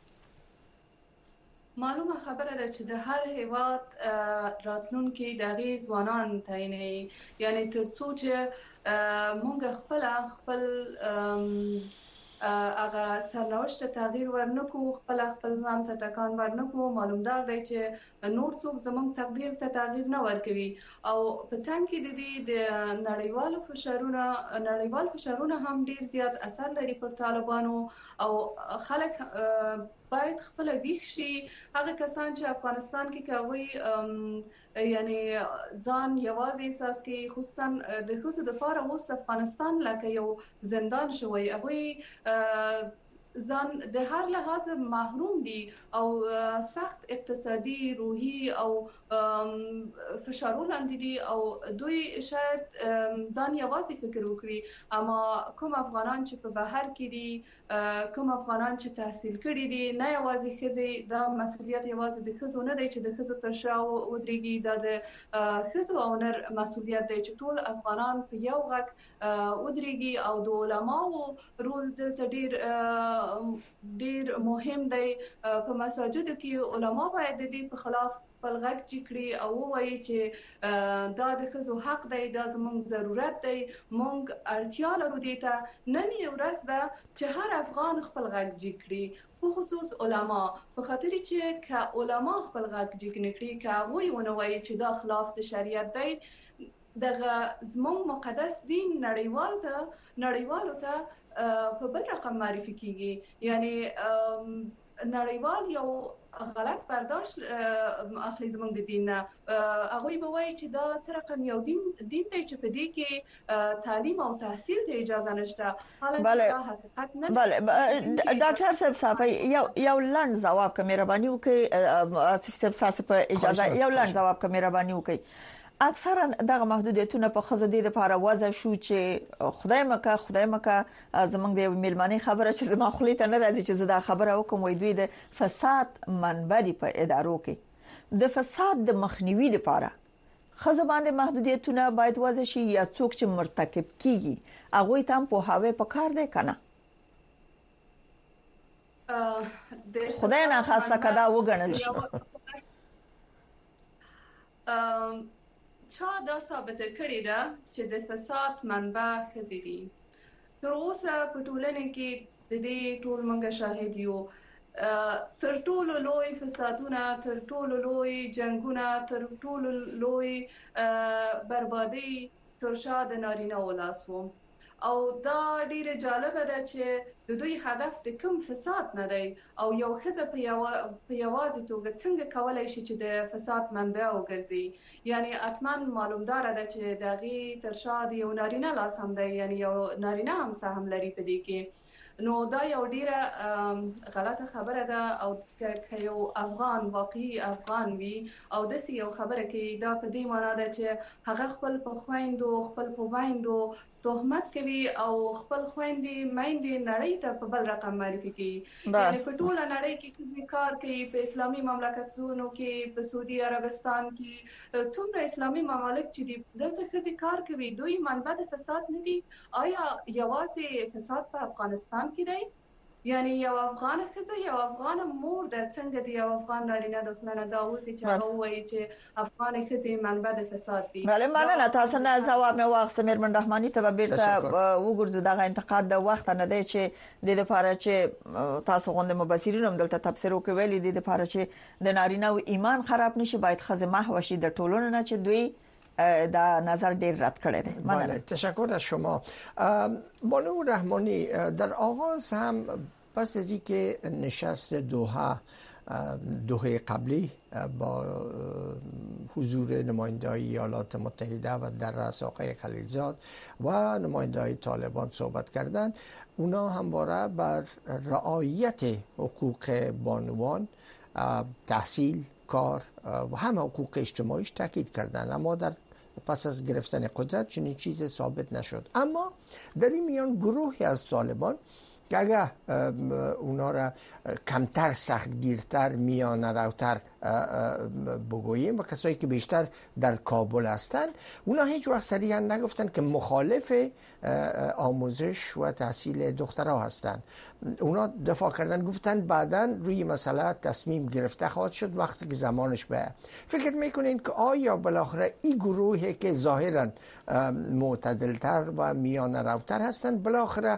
معلومه خبره ده چې د هر هیواد راتلونکي د غي ځوانان تعیني یعنی ترڅو چې مونږ خپل خپل هغه سرنوشت تغییر ورنکو خپل خپل ځان ته ټکان ورنکو معلومدار دی چې نور څوک زمونږ تقدیر ته تغییر نه ورکوي او په څنګه کې د دې د نړیوالو فشارونو نړیوال فشارونه هم ډیر زیات اثر لري پر طالبانو او خلک باید خپل ویښ شي هغه کسان چې افغانستان کې کوي یعنی ځان یوازې احساس کوي خصوصا د خصوص د فار اوس افغانستان لکه یو زندان شوی هغه ځان د هر لحاظ محروم دي او سخت اقتصادي روحي او فشارونه لاندې دي او دوی شاید ځان یوازې فکر وکړي اما کوم افغانان چې په بهر کې دي کوم افغانان چې تحصیل کړي دي نه یوازې ښځې دا مسؤلیت یوازې د ښځو نه دی چې د ښځو تر شا ودرېږي دا د ښځو او نر مسؤلیت دی چې ټول افغانان په یو غږ ودرېږي او د علماو رول دلته ډیر ډیر مهم دی په مساجدو کې علما باید د دې په خلاف خپل غږ چکړي او وایي چې دا د ښځو حق دی دا زموږ ضرورت دی موږ اړتیا لرو دې ته نن یو ورځ ده چې هر افغان خپل غږ چکړي په خصوص علما په خاطر چې که علما خپل غږ چک نه کړي که هغوی ونه وایي چې دا خلاف د شریعت دی دغه زموږ مقدس دین نړیوال ته نړیوالو ته په بل رقم معرفي کیږي یعنی نړیوال یو غلط برداشت اخلي زموږ د دین نه. هغوی به وایي چې دا څه رقم یو دین دین دی چې په دې کې تعلیم او تحصیل ته اجازه نشته. حالانکه دا حقیقت نه. بله ډاکټر صاحب صافي یو یو لنډ ځواب که مهرباني وکړئ. آصف صاحب تاسو په اجازه یو لنډ ځواب که مهرباني وکړئ. اکثرا دغه محدودیتونه په خزو دي لپاره وضع شو چې خدای مکه خدای مکه زمونږ د میلمانه خبره چې زما خلیت نه راځي چې زه دا خبره وکم وې دوی د فساد منبع دي په ادارو کې. د فساد د مخنیوي لپاره خزو باندې محدودیتونه باید وضع شي یا څوک چې مرتکب کیږي هغه ته په هاوی په کار دی کنه. خدای نه خاصه کدا وګڼل شي. چا دا ثابت کړی ده چې د فساد منبع ښځې دي؟ تر اوسه په ټولنه کې د دې ټول موږ شاهد یو. تر ټولو لوی فسادونه، تر ټولو لوی جنگونه، تر ټولو لوی بربادي تر شا د نارینه ولاس وو. او دا ډیره جالبه ده چې د دوی هدف د کوم فساد نه دی او یو ښځه په یوازې توګه څنګه کولای شي چې د فساد منبع وګرځي. یعنی اتمن معلومدار ده چې دغه تر شا د یو نارینه لاس هم دی، یعنی یو نارینه هم سهم لري په دې کې. نو دا یو ډیره غلطه خبره ده او که یو افغان واقعي افغان وي او داسې یو خبره کوي دا په دې معنی ده چې هغه خپل په خويندو خپل په وایندو تهمت کوي او خپل خويندې میندې نړۍ ته په بل رقم معرفي کوي. یعنی په ټوله نړۍ کې چې کار کوي په اسلامي مملکتونو کې، په سعودي عربستان کې، څومره اسلامي ممالک چې دي دلته ښځې کار کوي، دوی منبع د فساد نه دي. آیا یوازې فساد په افغانستان کې دی؟ یعنی یو افغان ښځه یو افغان مور د څنګه دی یو افغان نارینه د خلانه دا وځي چې هغه وایي چې افغان ښځې منبع د فساد دي. بله مننه. تاسو نه ځواب مې واخیست. مېرمن رحماني ته بیرته وګورځو. دغه انتقاد د وخت نه دی چې د لپاره چې تاسو غونډه مبصرین هم دلته تفسیر وکوي د لپاره چې د نارینه او ایمان خراب نشي باید ښځه محو شي د ټولنې نه چې دوی دا نظر دیر رد کرده ده. بله تشکر از شما. بانو رحمانی در آغاز هم پس از اینکه نشست دوحه دوحه قبلی با حضور نماینده‌های ایالات متحده و در رأس آقای خلیلزاد و نماینده‌های طالبان صحبت کردند، اونا همواره بر رعایت حقوق بانوان، تحصیل، کار و همه حقوق اجتماعیش تاکید کردند. اما در پس از گرفتن قدرت چنین چیز ثابت نشد. اما در این میان گروهی از طالبان که اگر اونا را کمتر سختگیرتر میانه روتر بگوییم و کسایی که بیشتر در کابل هستند، اونا هیچ وقت صریحا نگفتن که مخالف آموزش و تحصیل دخترها هستند. اونا دفاع کردن، گفتن بعداً روی مسئله تصمیم گرفته خواهد شد وقتی که زمانش به. فکر میکنین که آیا بالاخره این گروهی که ظاهراً معتدلتر و میانه روتر هستند بالاخره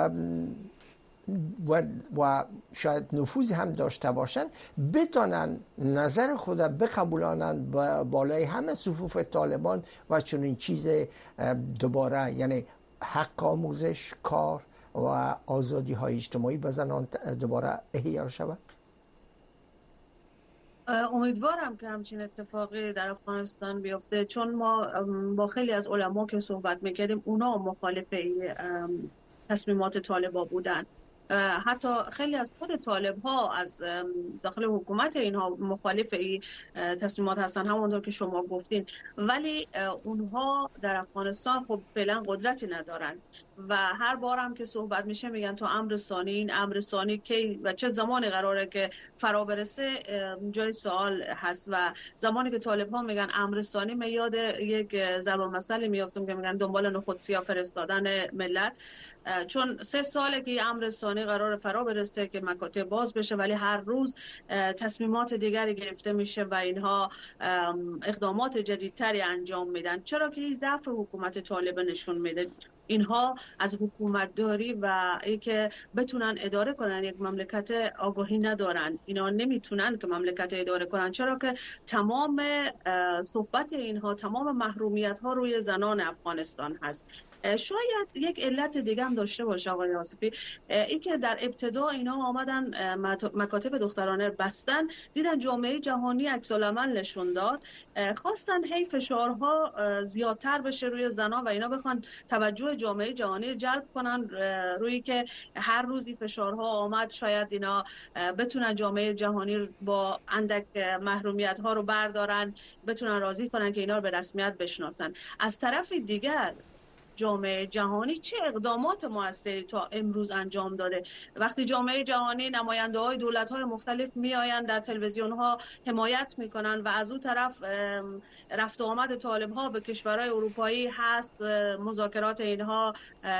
و, و شاید نفوذ هم داشته باشن بتانن نظر خود بقبولانن با بالای همه صفوف طالبان و چنین چیز دوباره، یعنی حق آموزش، کار و آزادی های اجتماعی به زنان دوباره احیا شود؟ امیدوارم که همچین اتفاقی در افغانستان بیفته، چون ما با خیلی از علما که صحبت میکردیم اونا مخالف تصمیمات طالبان بودن. حتی خیلی از خود طالب ها از داخل حکومت اینها مخالف این تصمیمات هستن، همونطور که شما گفتین، ولی اونها در افغانستان خب فعلا قدرتی ندارن و هر بار هم که صحبت میشه میگن تو امر ثانی، این امر ثانی کی و چه زمانی قراره که فرا برسه جای سوال هست. و زمانی که طالب ها میگن امر ثانی، من یاد یک ضرب المثل میافتم که میگن دنبال نخود سیاه فرستادن ملت، چون سه ساله که امر ثانی قرار فرا برسه که مکاتب باز بشه ولی هر روز تصمیمات دیگری گرفته میشه و اینها اقدامات جدیدتری انجام میدن. چرا که این ضعف حکومت طالب نشون میده. اینها از حکومت داری و اینکه بتونن اداره کنن یک مملکت آگاهی ندارن. اینا نمیتونن که مملکت اداره کنن، چرا که تمام صحبت اینها، تمام محرومیت ها روی زنان افغانستان هست. شاید یک علت دیگه هم داشته باشه آقای آصفی، این که در ابتدا اینا آمدن مکاتب دخترانه بستن، دیدن جامعه جهانی عکس العمل نشون داد، خواستن هی فشارها زیادتر بشه روی زنان و اینا بخوان توجه جامعه جهانی جلب کنن روی که هر روزی فشارها آمد شاید اینا بتونن جامعه جهانی با اندک محرومیت ها رو بردارن، بتونن راضی کنن که اینا رو به رسمیت بشناسن. از طرف دیگر جامعه جهانی چه اقدامات موثری تا امروز انجام داده؟ وقتی جامعه جهانی، نماینده های دولت های مختلف می آیند در تلویزیون ها حمایت می کنن و از اون طرف رفت و آمد طالب ها به کشورهای اروپایی هست، مذاکرات اینها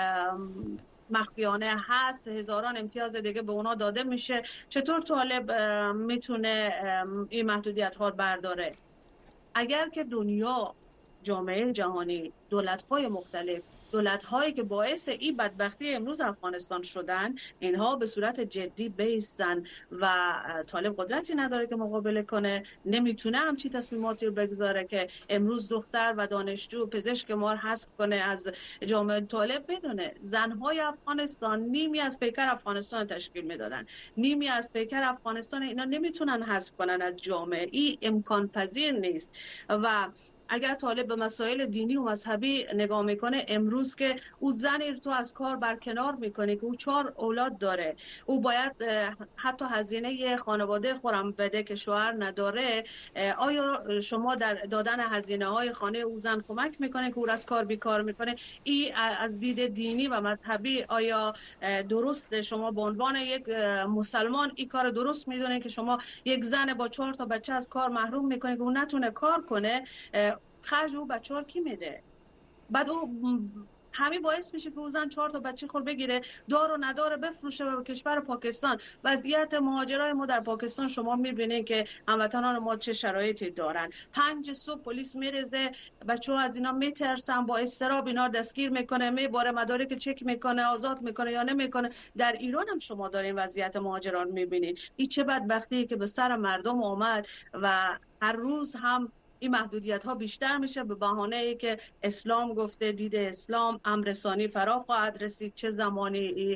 مخفیانه هست، هزاران امتیاز دیگه به اونا داده میشه، چطور طالب میتونه این محدودیت ها برداره؟ اگر که دنیا، جامعه جهانی، دولت‌های مختلف، دولت‌هایی که باعث این بدبختی امروز افغانستان شدن، اینها به صورت جدی بیستن و طالب قدرتی نداره که مقابله کنه، نمیتونه همچی تصمیماتی رو بگذاره که امروز دختر و دانشجو پزشک ما حذف کنه از جامعه. طالب بدونه زن‌های افغانستان نیمی از پیکر افغانستان تشکیل میدادن، نیمی از پیکر افغانستان اینا نمیتونن حذف کنن از جامعه، این امکان پذیر نیست. و اگر طالب به مسائل دینی و مذهبی نگاه میکنه، امروز که او زنی تو از کار برکنار میکنه که او چهار اولاد داره، او باید حتی هزینه خانواده خورم بده که شوهر نداره، آیا شما در دادن هزینه های خانه او زن کمک میکنه که او از کار بیکار میکنه؟ این از دید دینی و مذهبی آیا درسته؟ شما به عنوان یک مسلمان این کار درست میدونه که شما یک زن با چهار تا بچه از کار محروم میکنه که او نتونه کار کنه؟ خرج او بچه ها کی میده؟ بعد او همین باعث میشه که او زن چهار تا بچه خور بگیره، دار و نداره بفروشه به کشور پاکستان. وضعیت مهاجرای ما در پاکستان شما میبینید که هموطنان ما چه شرایطی دارن. پنج صبح پلیس میرزه، بچه ها از اینا میترسن، با اضطراب اینا دستگیر میکنه، میباره مدارک چک میکنه، آزاد میکنه یا نمیکنه. در ایران هم شما دارین وضعیت مهاجران میبینید. این چه بدبختی که به سر مردم آمد و هر روز هم این محدودیت ها بیشتر میشه به بهانه ای که اسلام گفته، دید اسلام امرسانی فرا خواهد رسید، چه زمانی این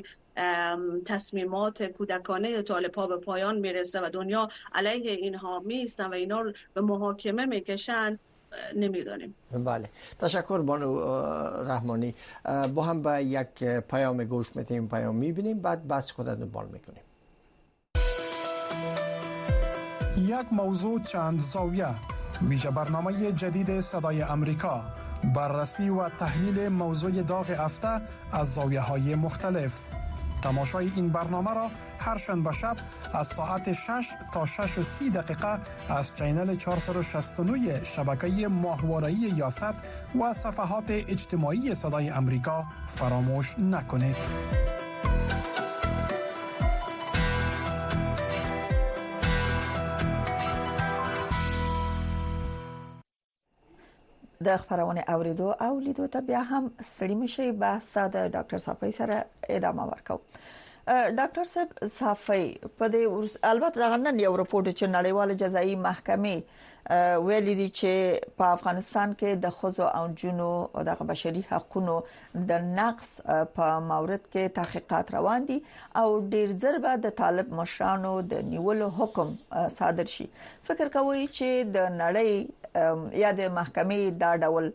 تصمیمات کودکانه طالب ها به پایان میرسه و دنیا علیه اینها میستن و اینا رو به محاکمه میکشن نمیدانیم. بله، تشکر بانو رحمانی. با هم به یک پیام گوش میتیم، پیام میبینیم، بعد بحث خود دنبال میکنیم. یک موضوع چند زاویه، ویژه برنامه جدید صدای امریکا، بررسی و تحلیل موضوع داغ هفته از زاویه‌های مختلف. تماشای این برنامه را هر شنبه شب از ساعت شش تا شش و سی دقیقه از چینل چهارصد و شصت و نه شبکه ماهواره‌ای یاست و صفحات اجتماعی صدای امریکا فراموش نکنید. د خبرونه اوریدو او لیدو ته بیا هم ستړي مشي بحث د ډاکټر صافی سره ادامه ورکو. ډاکټر صاحب صافی په دې البته دا نن یو رپورت چې نړیواله جزایي محکمې ویلي دي چې په افغانستان کې د خزو او جنو او د بشري حقوقو د نقص په مورد کې تحقیقات روان دي او ډیر زر به د طالب مشرانو د نیولو حکم صادر شي. فکر کوي چې د نړۍ یا د محکمې دا ډول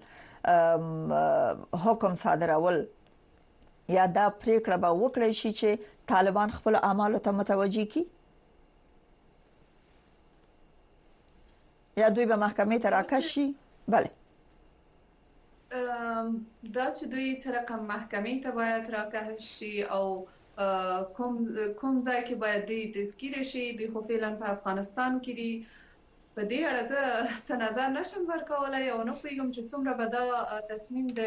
حکم صادرول یا دا پریکړه به وکړي شي چې طالبان خپل اعمالو ته متوجي کی یا دوی به محکمې ته راکشي؟ بله، دا چې دوی تر رقم محکمې ته باید راکشي او کوم کوم ځای کې باید دوی تذکیر شي، دوی خو فعلا په افغانستان کې دي. په دې اړه زه څه نظر نشم ورکولای او نه پوهیږم چې څومره به دا تصمیم د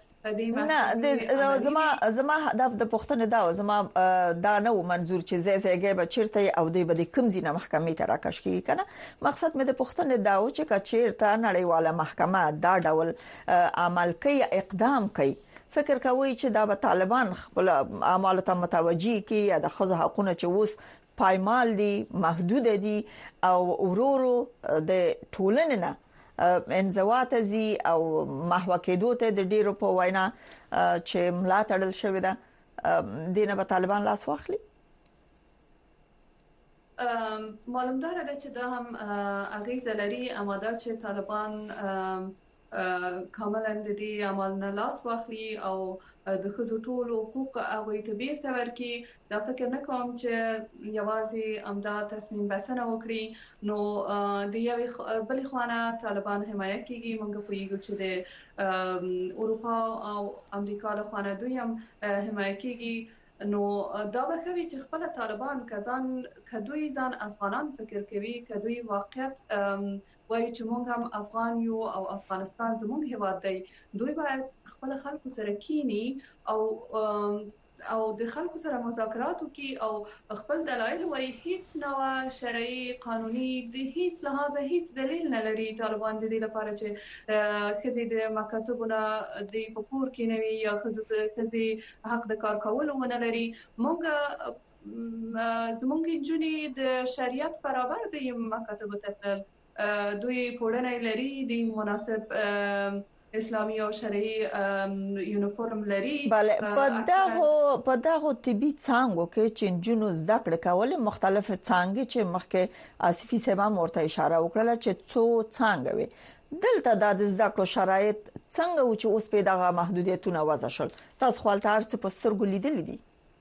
نه زما زما هدف د پښتنې دا زما دا نه و منظور چې زې زېګې به چیرته او دوی به د کوم ځینه محکمې ته راکش کیږي کنه. مقصد مې د پښتنې دا و چې کچیرته نړیواله محکمه دا ډول عمل کوي، اقدام کوي، فکر کوي چې دا به طالبان خپل اعمال ته متوجي کی یا د خزو حقوقونه چې وس پایمال دي محدود دي او ورورو د ټولنې نه انزوات زی او محو کېدو ته د ډیرو په وینا چې ملا تړل شوی ده دینه به طالبان لاس واخلي. معلومدار ده چې دا هم اغیزه لري اماده چې طالبان کاملا د دې عمل نه لاس واخلي او د خزو ټول حقوق او اعتبار ته ورکړي. دا فکر نه کوم چې یوازې امدا تصمیم بسنه وکړي نو د یوې بل خوانه طالبان حمایت کوي. موږ پوهیږو چې د اروپا او امریکا له خوانه دوی هم حمایت کوي. نو دا به کوي چې خپل طالبان کزان کدوې ځان افغانان فکر کوي کدوې واقعیت وایي چې موږ هم افغان یو او افغانستان زموږ هیواد دی. دوی باید خپل خلکو سره کینی او او د خلکو سره مذاکرات وکړي او خپل دلایل وایي. هیڅ نوع شرعي قانوني د هیڅ لحاظه هیڅ دلیل نه لري طالبان د دې لپاره چې کزي د مکاتبونه د پکور کې نه وي یا کزي حق د کار کولو نه لري. موږ زموږ جونې د شریعت برابر د مکاتب ته دوی پوړنه لري د مناسب اسلامي او شرعي یونیفورم لري. بله په دغه په دغه طبي څانګو کې چې جنو زده کړه کول مختلف څانګې چې مخکې آصفي سبا مرته اشاره وکړه چې څو څانګې وي دلته د زده کړو شرایط څنګه و چې اوس په دغه محدودیتونه وضع شول. تاسو خپل تاسو په سترګو لیدل دي؟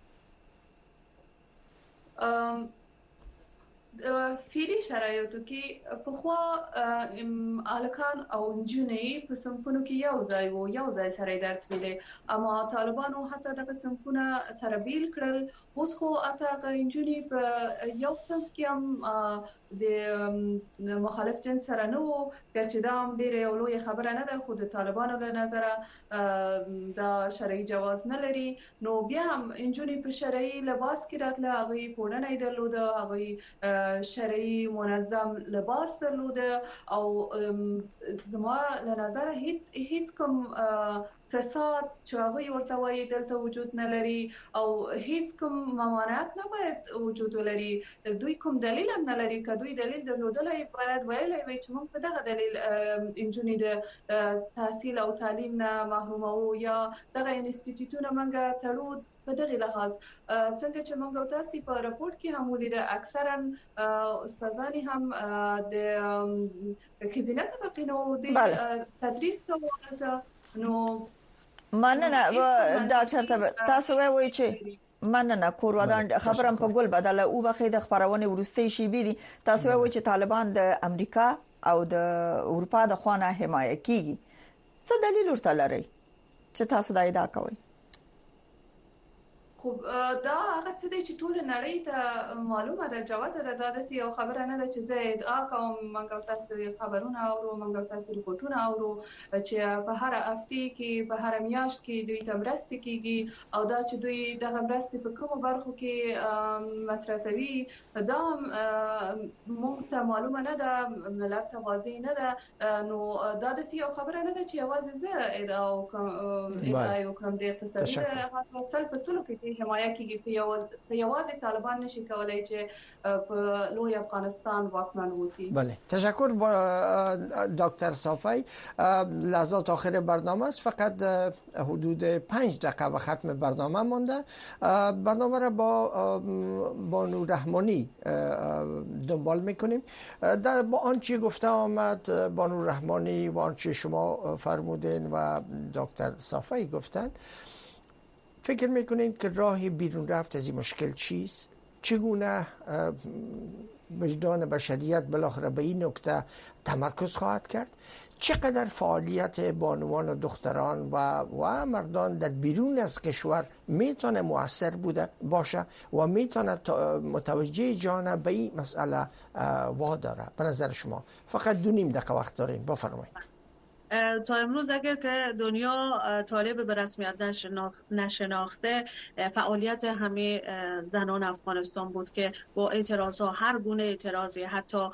فعلی شرایطو کې په خوا الکان او نجونې په صنفونو کې یو ځای وو یو ځای سره درس ویلې اما طالبانو حتی د صنفونو سره بیل کړل. اوس خو اته نجونې په یو صنف کې هم د مخالف جنس سره نه وو چې دا هم ډیره یو لوی خبره نه ده خو د طالبانو له نظره دا شرعي جواز نه لري. نو بیا هم نجونې په شرعي لباس کې راتله هغه پوډنه درلوده هغه شرعي منظم لباس درلوده او زما له نظر هیڅ هیڅ کوم فساد چې هغه ورته وایي دلته وجود نه لري او هیڅ کوم ممانعت نه باید وجود ولري. دوی کوم دلیل هم نه لري که دوی دلیل درلودلای باید ویلای وي چې موږ په دغه دلیل انجونې د تحصیل او تعلیم نه محرومو یا دغه انسټیټیوټونه موږ تړو. په دغه لحاظ څنګه چې موږ تاسو په راپورټ کې هم ولیده اکثرا استادان هم د خزینه طبقې نو د تدریس کوي. نو مننه ډاکټر صاحب تاسو وایئ چې مننه کورودان خبرم په ګل بدله او بخې د خبرونه ورستي شي بيري. تاسو وایئ چې طالبان د امریکا او د اروپا د خوانه حمایت کوي. څه دلیل ورته لري چې تاسو دا ادعا کوئ؟ خو دا هغه څه دی چې ټول نړۍ ته معلومه ده جوته ده. دا د یو خبره نه ده چې زه ادعا کوم. موږ تاسو خبرونه اورو موږ تاسو ریپورتونه اورو چې په هر هفته کې په هر میاشت کې دوی ته مرسته کیږي او دا چې دوی دغه مرسته په کومو برخو کې مصرفوي دا موږ ته معلومه نه ده ملت ته واضح نه ده. نو دا د یو خبره نه ده چې یوازې زه ادعا کوم ادعا کوم د اقتصادي حاصل په سلو کې حمایت کیږي. په یوازې طالبان نشي کولای چې په لوی افغانستان واکمن وسی. بله تشکر دکتر صافی. لحظات آخر برنامه است فقط حدود پنج دقیقه و ختم برنامه مونده. برنامه را با بانو رحمانی دنبال میکنیم. در با آنچه گفته آمد بانو رحمانی و آنچه شما فرمودین و دکتر صافی گفتن فکر میکنین که راه بیرون رفت از این مشکل چیست؟ چگونه وجدان بشریت بالاخره به این نکته تمرکز خواهد کرد؟ چقدر فعالیت بانوان و دختران و و مردان در بیرون از کشور میتونه مؤثر بوده باشه و میتونه متوجه جان به این مسئله واداره به نظر شما؟ فقط دو نیم دقیقه وقت دارین بفرمایید. تا امروز اگر که دنیا طالب به رسمیت نشناخته فعالیت همه زنان افغانستان بود که با اعتراض ها، هر گونه اعتراضی، حتی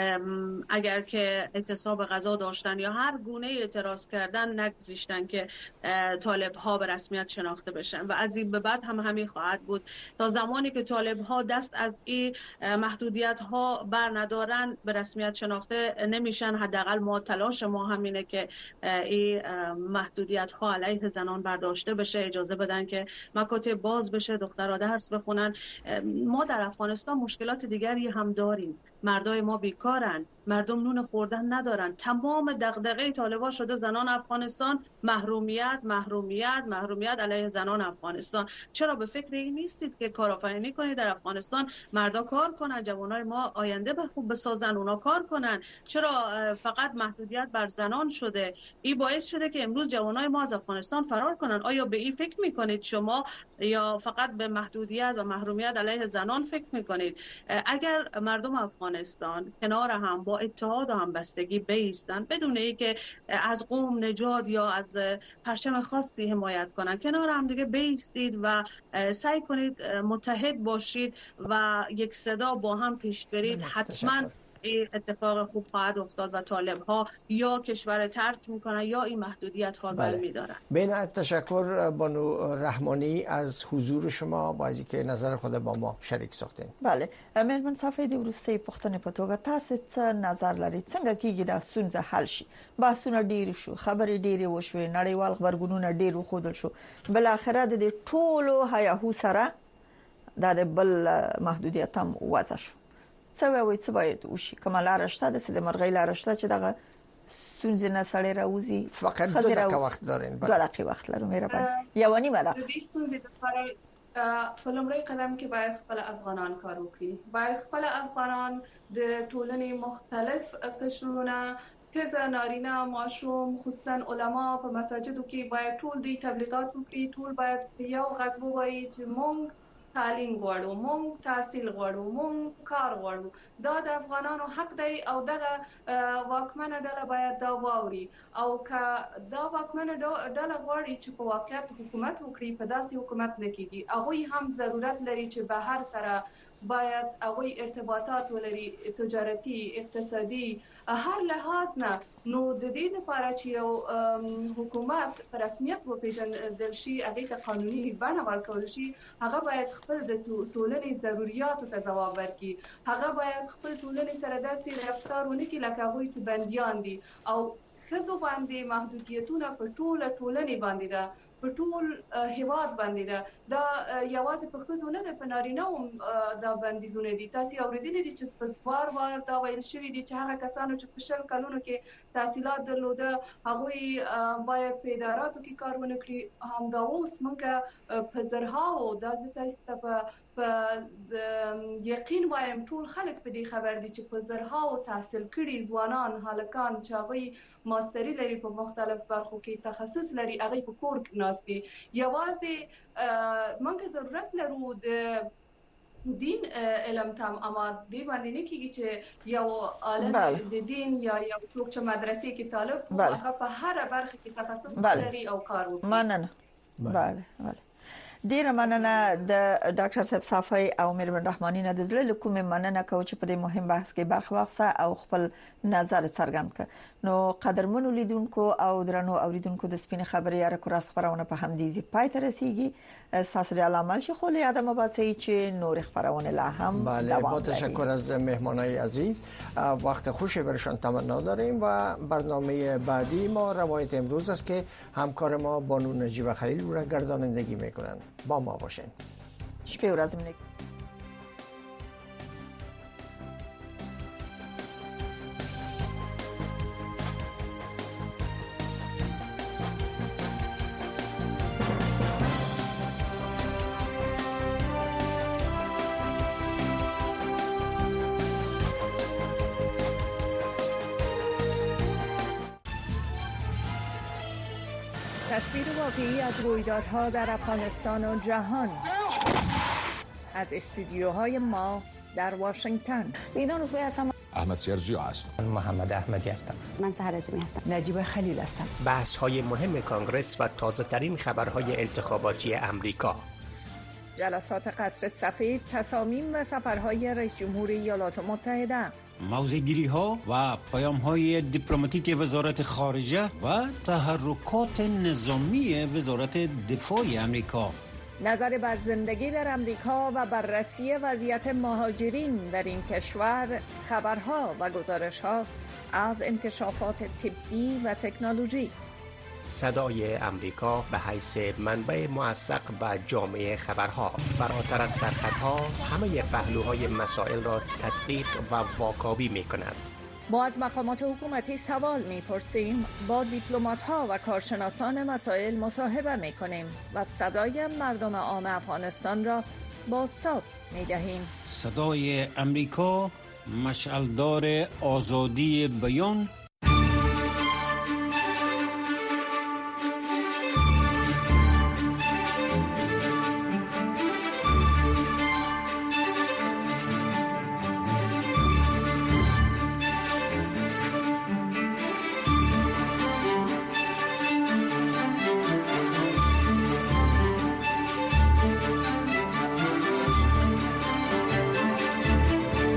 اگر که اعتصاب غذا داشتن یا هر گونه اعتراض کردن، نگذاشتن که طالب ها به رسمیت شناخته بشن و از این به بعد هم همین خواهد بود. تا زمانی که طالب ها دست از این محدودیت ها بر ندارن به رسمیت شناخته نمیشن. حداقل ما تلاش ما همینه که این محدودیت ها علیه زنان برداشته بشه، اجازه بدن که مکاتب باز بشه، دخترها درس بخونن. ما در افغانستان مشکلات دیگری هم داریم. مردای ما بیکارن، مردم نون خوردن ندارن. تمام دغدغه طالبان شده زنان افغانستان، محرومیت محرومیت محرومیت علیه زنان افغانستان. چرا به فکر این نیستید که کارآفرینی کنید در افغانستان؟ مردا کار کنن، جوانای ما آینده به خوب بسازن، اونا کار کنن. چرا فقط محدودیت بر زنان شده؟ این باعث شده که امروز جوانای ما از افغانستان فرار کنن. آیا به این فکر میکنید شما یا فقط به محدودیت و محرومیت علیه زنان فکر میکنید؟ اگر مردم افغانستان کنار هم با اتحاد و همبستگی بایستن، بدون اینکه از قوم، نژاد یا از پرچم خاصی حمایت کنن، کنار هم دیگه بایستید و سعی کنید متحد باشید و یک صدا با هم پیش برید، حتما این اتفاق خوب خواهد افتاد و طالب ها یا کشور ترک میکنن یا این محدودیت ها بله. برمیدارن. بین تشکر بانو رحمانی از حضور شما، با اینکه نظر خود با ما شریک ساختین. بله، مېرمن صافی د ورستۍ پوښتنې په توګه تاسو څه نظر لرئ؟ څنګه کېږي دا ستونزه حل شي؟ بحثونه ډېر شو، خبرې ډېرې وشوې، نړیوال خبرګونونه ډېر وښودل شو، بل اخره د ټولو هیاهو سره د بل محدودیت هم وضع شو. څه وایي څه باید وشي؟ کومه لاره شته د سید مرغۍ لاره شته چې دغه ستونزې نه سړی راوځي؟ فقط دو دقیقه وخت دارین. دو دقیقه وخت لرو مهربان. یو نیمه ده. د دې ستونزې لپاره په لومړي قدم کې باید خپل افغانان کار وکړي. باید خپل افغانان د ټولنې مختلف قشرونه، ښځه، نارینه، ماشوم، خصوصا علما په مساجدو کې باید ټول دې تبلیغات وکړي. ټول باید یو غږ ووایي چې موږ تعلیم غواړو، مونږ تحصیل غواړو، مونږ کار غواړو. دا د افغانانو حق دی او دغه واکمنه ډله باید دا واوري. او که دا واکمنه ډله غواړي چې په واقعیت حکومت وکړي، په داسې حکومت نه کېږي. هغوی هم ضرورت لري چې بهر سره باید هغوی ارتباطات ولري، تجارتي، اقتصادي، هر لحاظ نه. نو د دې لپاره چې یو حکومت په رسمیت وپېژندل شي، هغې ته قانوني بڼه ورکول شي، هغه باید خپل د ټولنې ضرورتو ته ځواب ورکړي. هغه باید خپل ټولنې سره داسې رفتار ونه کړي لکه هغوی چې بندیان دي. او ښځو باندې محدودیتونه په ټوله ټولنې باندې ده، په ټول هیواد باندې ده. دا یوازې په ښځو نه ده، په نارینه هم دا بندیزونه دي. تاسې اورېدلي دي چې په وار وار دا ویل شوي دي چې هغه کسانو چې په شل کلونو کې تحصیلات درلوده هغوی باید په اداراتو کې کار ونه کړي. همدا اوس موږ په زرهاو، دا زه تاسو ته په یقین وایم ټول خلک په دې خبر دي چې په زرهاو تحصیل کړي ځوانان، هلکان چې هغوی ماستري لري، په مختلف برخو کې تخصص لري، هغوی په کور کې ناست دي. یوازې موږ ضرورت لرو د دین علم تام، اما دې باندې نه کېږي چې یو عالم د دین یا یو څوک چې مدرسې کې طالب وو هغه په هره برخه کې تخصص لري او کار وکړي. مننه. بله بله، ډیره مننه د ډاکټر صاحب صافی او مېرمن رحمانی نه د زړه له کومې مننه کوم چې په دې مهم بحث کې برخه واخیسته او خپل نظر څرګند کړ. نو قدرمنو لیدونکو او درنو اوریدونکو، د سپین خبرې یا راکوراس خبرونه په همدې ځای پای ته رسیدي. تاسو د عمل شي خو له یاد مو باسي چې نور خبرونه لا هم بله. با تشکر از مهمانای عزیز، وقت خوشی برشان تمنا داریم و برنامه بعدی ما روایت امروز است که همکار ما بانو نجیب خلیل را گردانندگی میکنند. با ما باشین. شپه و روز منک. تصویر واقعی از رویدادها در افغانستان و جهان از استودیوهای ما در واشنگتن. اینا روز باید احمد سیرجی هستم. من محمد احمدی هستم. من سحر عظیمی هستم. نجیب خلیل هستم. بحث های مهم کانگرس و تازه ترین خبرهای انتخاباتی امریکا. جلسات قصر سفید، تصامیم و سفرهای رئیس جمهوری ایالات متحده. موضع‌گیری ها و پیام های دیپلماتیک وزارت خارجه و تحرکات نظامی وزارت دفاع امریکا. نظر بر زندگی در امریکا و بررسی وضعیت مهاجرین در این کشور، خبرها و گزارش‌ها از انکشافات طبی و تکنولوژی. صدای امریکا به حیث منبع موثق و جامع خبرها، فراتر از سرخطها همه پهلوهای مسائل را تدقیق و واکاوی می‌کند. ما از مقامات حکومتی سوال می‌پرسیم، با دیپلمات‌ها و کارشناسان مسائل مصاحبه می‌کنیم و صدای مردم عام افغانستان را بازتاب می‌دهیم. صدای امریکا، مشعلدار آزادی بیان